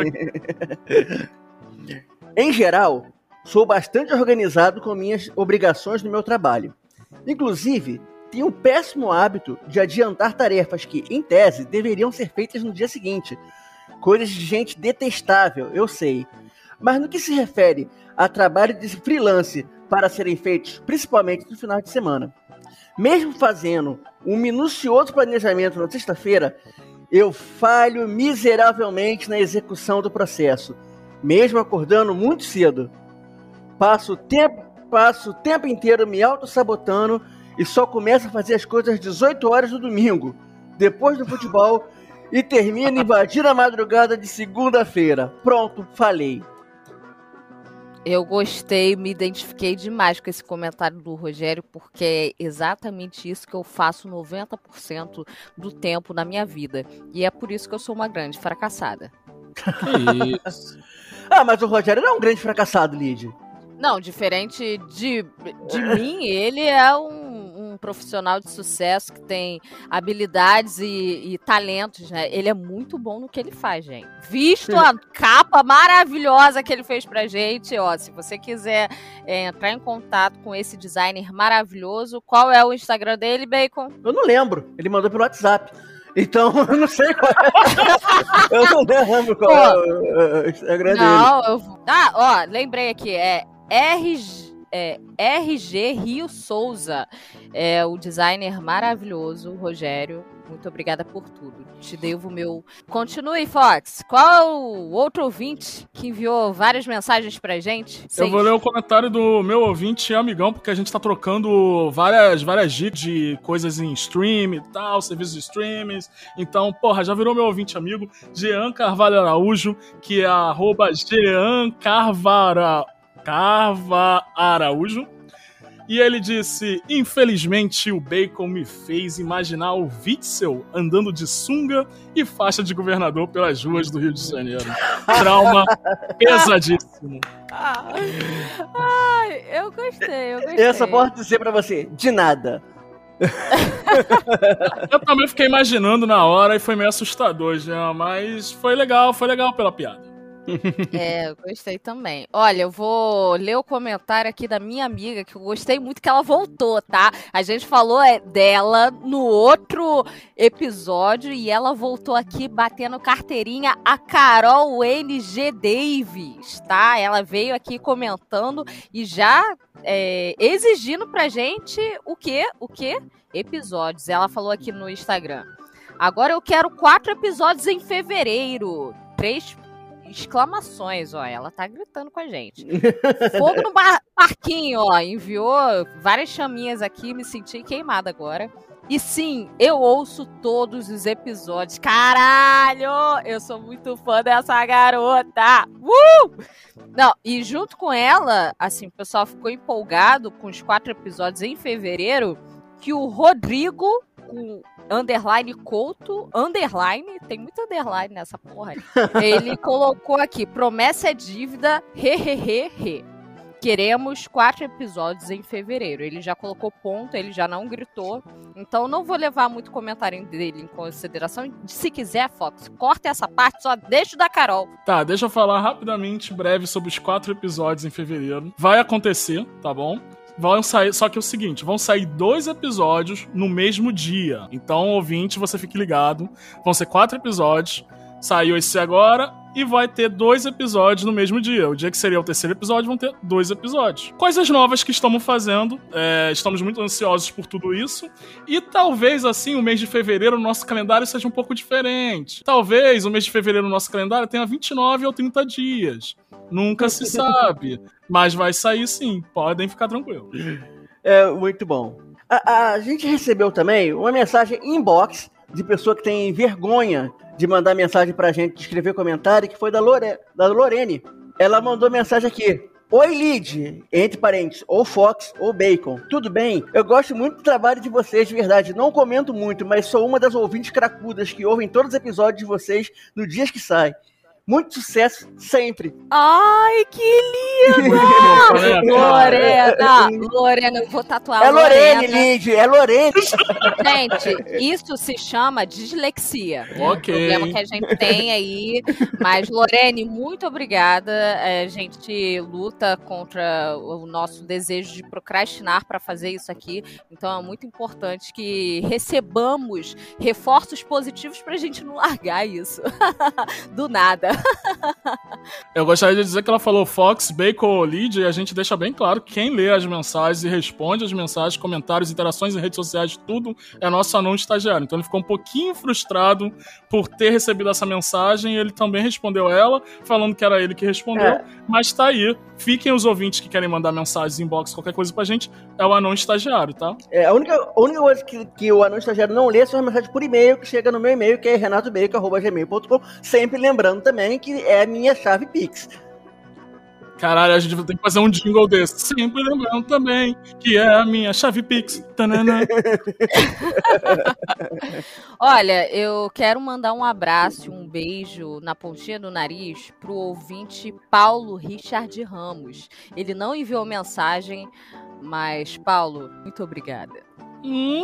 Em geral, sou bastante organizado com minhas obrigações no meu trabalho. Inclusive, tenho um péssimo hábito de adiantar tarefas que, em tese, deveriam ser feitas no dia seguinte. Coisas de gente detestável, eu sei. Mas no que se refere a trabalho de freelance para serem feitos principalmente no final de semana, mesmo fazendo um minucioso planejamento na sexta-feira, eu falho miseravelmente na execução do processo, mesmo acordando muito cedo. Passo o tempo, passo o tempo inteiro me auto-sabotando e só começo a fazer as coisas às dezoito horas do domingo, depois do futebol, e termino invadindo a madrugada de segunda-feira. Pronto, falei. Eu gostei, me identifiquei demais com esse comentário do Rogério, porque é exatamente isso que eu faço noventa por cento do tempo na minha vida. E é por isso que eu sou uma grande fracassada. Que isso. Ah, mas o Rogério não é um grande fracassado, Lid. Não, diferente de, de mim, ele é um, um profissional de sucesso que tem habilidades e, e talentos, né? Ele é muito bom no que ele faz, gente. Visto a capa maravilhosa que ele fez pra gente, ó, se você quiser é, entrar em contato com esse designer maravilhoso, qual é o Instagram dele, Bacon? Eu não lembro. Ele mandou pelo WhatsApp. Então, eu não sei qual é. Eu não lembro qual é o, o Instagram dele. Não, eu... Ah, ó, lembrei aqui, é R G, é, R G Rio Souza, é o designer maravilhoso, Rogério. Muito obrigada por tudo. Te devo o meu... Continue, Fox. Qual é o outro ouvinte que enviou várias mensagens pra gente? Eu Seis. vou ler o comentário do meu ouvinte e amigão, porque a gente tá trocando várias, várias dicas de coisas em stream e tal, serviços de streams. Então, porra, já virou meu ouvinte amigo, Jean Carvalho Araújo, que é arroba Jean Carvara, Carva Araújo. E ele disse: infelizmente o Bacon me fez imaginar o Witzel andando de sunga e faixa de governador pelas ruas do Rio de Janeiro. Trauma pesadíssimo. Ai, eu gostei, eu gostei. Eu só posso dizer pra você, de nada. Eu também fiquei imaginando na hora e foi meio assustador, já, mas foi legal, foi legal pela piada. É, eu gostei também. Olha, eu vou ler o comentário aqui da minha amiga, que eu gostei muito que ela voltou, tá? A gente falou é, dela no outro episódio e ela voltou aqui batendo carteirinha, a Carol N G Davis, tá? Ela veio aqui comentando e já é, exigindo pra gente o quê? O quê? Episódios. Ela falou aqui no Instagram. Agora eu quero quatro episódios em fevereiro. Três exclamações, ó, ela tá gritando com a gente. Fogo no bar- parquinho, ó, enviou várias chaminhas aqui, me senti queimada agora. E sim, eu ouço todos os episódios. Caralho, eu sou muito fã dessa garota. Uh! Não, e junto com ela, assim, o pessoal ficou empolgado com os quatro episódios em fevereiro, que o Rodrigo, com underline Couto, underline, tem muito underline nessa porra. Ele colocou aqui, promessa é dívida, he, he, he, he. Queremos quatro episódios em fevereiro. Ele já colocou ponto, ele já não gritou. Então não vou levar muito comentário dele em consideração. Se quiser, Fox, corta essa parte, só deixa o da Carol. Tá, deixa eu falar rapidamente, breve, sobre os quatro episódios em fevereiro. Vai acontecer, tá bom? Vão sair, só que é o seguinte, vão sair dois episódios no mesmo dia. Então, ouvinte, você fique ligado. Vão ser quatro episódios. Saiu esse agora e vai ter dois episódios no mesmo dia. O dia que seria o terceiro episódio, vão ter dois episódios. Coisas novas que estamos fazendo. É, estamos muito ansiosos por tudo isso. E talvez, assim, o mês de fevereiro, o nosso calendário seja um pouco diferente. Talvez o mês de fevereiro, o nosso calendário tenha vinte e nove ou trinta dias. Nunca se sabe. Mas vai sair sim. Podem ficar tranquilos. É, muito bom. A, a gente recebeu também uma mensagem inbox de pessoa que tem vergonha de mandar mensagem pra gente, de escrever comentário, que foi da, Lore, da Lorene. Ela mandou mensagem aqui. Oi, Lid, entre parênteses, ou Fox, ou Bacon. Tudo bem? Eu gosto muito do trabalho de vocês, de verdade. Não comento muito, mas sou uma das ouvintes cracudas que ouvem todos os episódios de vocês no dias que saem. Muito sucesso sempre. Ai, que linda! Lorena! Lorena, eu vou tatuar É Lorena. Lorene, Lid, é Lorene. Gente, isso se chama dislexia. É um Ok. problema que a gente tem aí. Mas, Lorene, muito obrigada. É, a gente luta contra o nosso desejo de procrastinar para fazer isso aqui. Então, é muito importante que recebamos reforços positivos pra gente não largar isso. Do nada. Eu gostaria de dizer que ela falou Fox, Bacon ou Lid, e a gente deixa bem claro que quem lê as mensagens e responde as mensagens, comentários, interações em redes sociais, tudo é nosso anão estagiário. Então ele ficou um pouquinho frustrado por ter recebido essa mensagem e ele também respondeu ela, falando que era ele que respondeu, É. mas tá aí. Fiquem os ouvintes que querem mandar mensagens, inbox, qualquer coisa pra gente, é o anão estagiário, tá? É, a única, a única coisa que, que o anão estagiário não lê são as mensagens por e-mail, que chega no meu e-mail, que é renato bacon arroba gmail ponto com, sempre lembrando também que é a minha chave Pix. Caralho, a gente vai ter que fazer um jingle desse. Sempre lembrando também que é a minha chave Pix. Tanana. Olha, eu quero mandar um abraço, um beijo na pontinha do nariz pro ouvinte Paulo Richard Ramos. Ele não enviou mensagem, mas, Paulo, muito obrigada. Hum,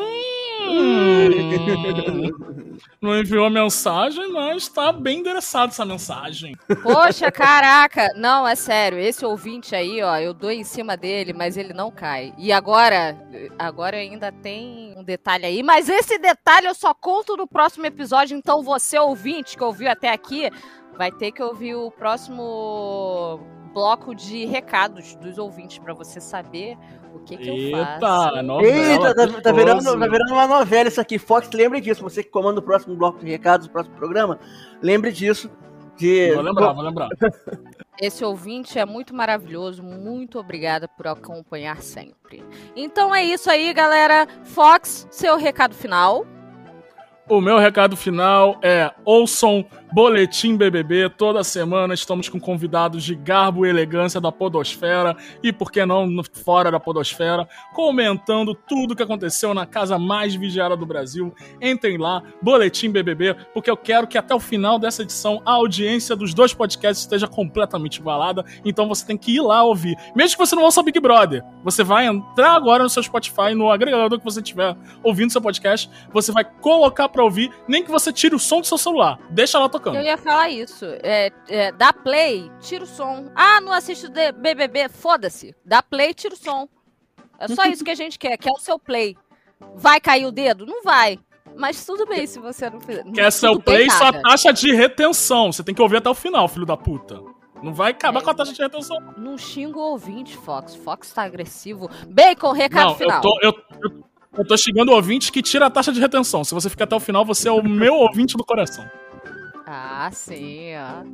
não enviou a mensagem, mas tá bem endereçada essa mensagem. Poxa, caraca! Não, é sério, esse ouvinte aí, ó, eu dou em cima dele, mas ele não cai. E agora, agora ainda tem um detalhe aí, mas esse detalhe eu só conto no próximo episódio, então você, ouvinte, que ouviu até aqui, vai ter que ouvir o próximo bloco de recados dos ouvintes pra você saber o que que eu faço. Eita, novela. Eita, tá, tá, virando, gostoso. tá virando uma novela isso aqui. Fox, lembre disso. Você que comanda o próximo bloco de recados, o próximo programa, lembre disso. De... Vou lembrar, vou lembrar. Esse ouvinte é muito maravilhoso, muito obrigada por acompanhar sempre. Então é isso aí, galera. Fox, seu recado final. O meu recado final é ouçam Boletim B B B. Toda semana estamos com convidados de garbo e elegância da podosfera e, por que não, fora da podosfera, comentando tudo que aconteceu na casa mais vigiada do Brasil. Entrem lá, Boletim B B B, porque eu quero que até o final dessa edição a audiência dos dois podcasts esteja completamente igualada, então você tem que ir lá ouvir. Mesmo que você não ouça Big Brother, você vai entrar agora no seu Spotify, no agregador que você estiver ouvindo seu podcast, você vai colocar pra ouvir, nem que você tire o som do seu celular, deixa lá tocando. Eu ia falar isso. É, é, dá play, tira o som. Ah, não assisto B B B, foda-se. Dá play, tira o som. É só isso que a gente quer, que é o seu play. Vai cair o dedo? Não vai. Mas tudo bem se você não fizer. Quer seu play, sua taxa de retenção. Você tem que ouvir até o final, filho da puta. Não vai acabar é, com a taxa de retenção. Não xinga o ouvinte, Fox. Fox tá agressivo. Bacon, recado não, final. Eu tô, eu, eu, eu tô xingando o ouvinte que tira a taxa de retenção. Se você ficar até o final, você é o meu ouvinte do coração. Ah, sim. Ah.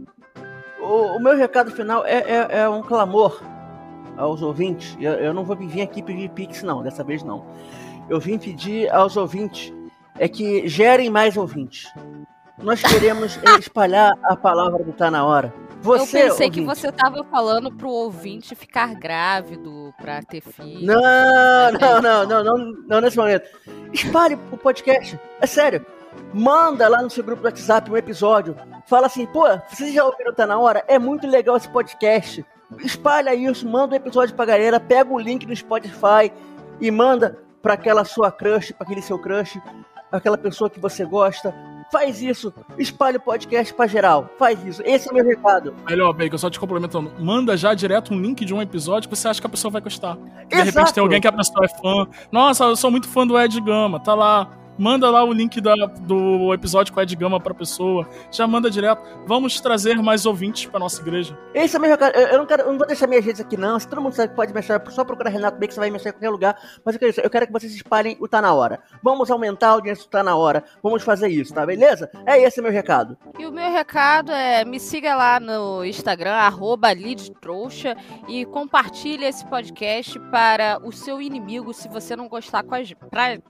O, o meu recado final é, é, é um clamor aos ouvintes. Eu, eu não vou vir aqui pedir Pix, não. Dessa vez, não. Eu vim pedir aos ouvintes é que gerem mais ouvintes. Nós queremos espalhar a palavra do Tá Na Hora. Você, eu pensei ouvinte, que você tava falando pro ouvinte ficar grávido pra ter filho. Não, não, não, não, não, não nesse momento. Espalhe o podcast. É sério. Manda lá no seu grupo do WhatsApp um episódio. Fala assim, pô, vocês já ouviram Tá Na Hora? É muito legal esse podcast. Espalha isso, manda um episódio pra galera, pega o link no Spotify e manda pra aquela sua crush, pra aquele seu crush, aquela pessoa que você gosta. Faz isso, espalha o podcast pra geral. Faz isso, esse é o meu recado. Melhor, Bacon, só te complementando. Manda já direto um link de um episódio que você acha que a pessoa vai gostar. De Exato. repente tem alguém que a pessoa é fã. Nossa, eu sou muito fã do Ed Gama, tá lá. Manda lá o link da, do episódio com o Ed Gama pra pessoa. Já manda direto. Vamos trazer mais ouvintes pra nossa igreja. Esse é meu recado. Eu, eu, não quero, eu não vou deixar minhas redes aqui, não. Se todo mundo sabe que pode me achar, só procurar Renato Bacon, você vai me achar em qualquer lugar. Mas eu quero, eu quero que vocês espalhem o Tá Na Hora. Vamos aumentar a audiência do Tá Na Hora. Vamos fazer isso, tá? Beleza? É esse o meu recado. E o meu recado é, me siga lá no Instagram, arroba lidtrouxa, e compartilhe esse podcast para o seu inimigo, se você não gostar com a gente.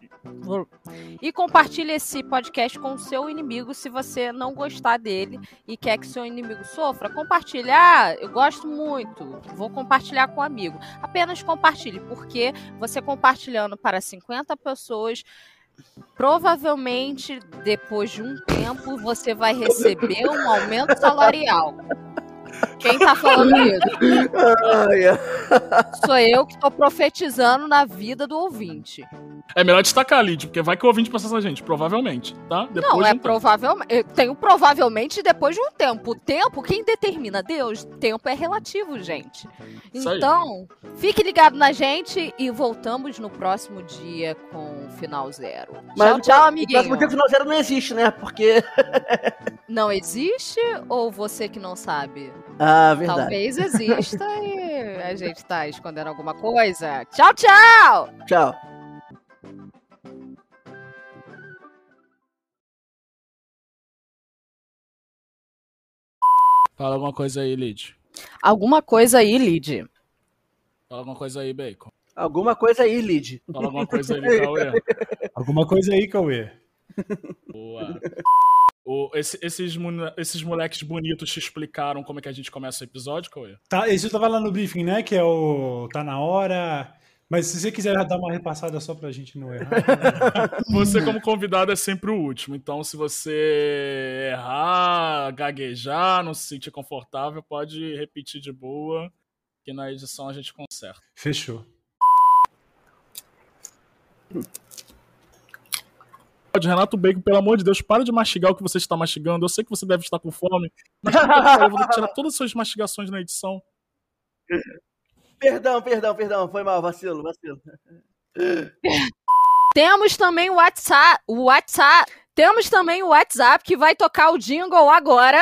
E compartilhe esse podcast com o seu inimigo se você não gostar dele e quer que seu inimigo sofra. Compartilhar, eu gosto muito, vou compartilhar com um amigo. Apenas compartilhe, porque você compartilhando para cinquenta pessoas, provavelmente depois de um tempo você vai receber um aumento salarial. Quem tá falando isso? Sou eu que tô profetizando na vida do ouvinte. É melhor destacar, Lid, porque vai que o ouvinte processa a gente, provavelmente, tá? Depois não, de é um provavelmente. Eu tenho provavelmente depois de um tempo. O tempo, quem determina? Deus. Tempo é relativo, gente. Isso então, aí. Fique ligado na gente e voltamos no próximo dia com o Final Zero. Mas tchau, tchau, amiguinho. O próximo dia do Final Zero não existe, né? Porque... Não existe ou você que não sabe? Ah, verdade. Talvez exista e a gente tá escondendo alguma coisa. Tchau, tchau! Tchau. Fala alguma coisa aí, Lid. Alguma coisa aí, Lid. Fala alguma coisa aí, Bacon. Alguma coisa aí, Lid. Fala alguma coisa aí, Cauê. Alguma coisa aí, Cauê. Boa. O, esse, esses, esses moleques bonitos te explicaram como é que a gente começa o episódio, Cauê? Tá, isso eu tava lá no briefing, né? Que é o Tá Na Hora. Mas se você quiser dar uma repassada só pra gente não errar. Você, como convidado, é sempre o último. Então, se você errar, gaguejar, não se sentir confortável, pode repetir de boa, que na edição a gente conserta. Fechou. Renato Bacon, pelo amor de Deus, para de mastigar o que você está mastigando. Eu sei que você deve estar com fome, mas eu vou tirar todas as suas mastigações na edição. Perdão, perdão, perdão. Foi mal, vacilo, vacilo. Temos também o WhatsApp, o WhatsApp. Temos também o WhatsApp que vai tocar o jingle agora.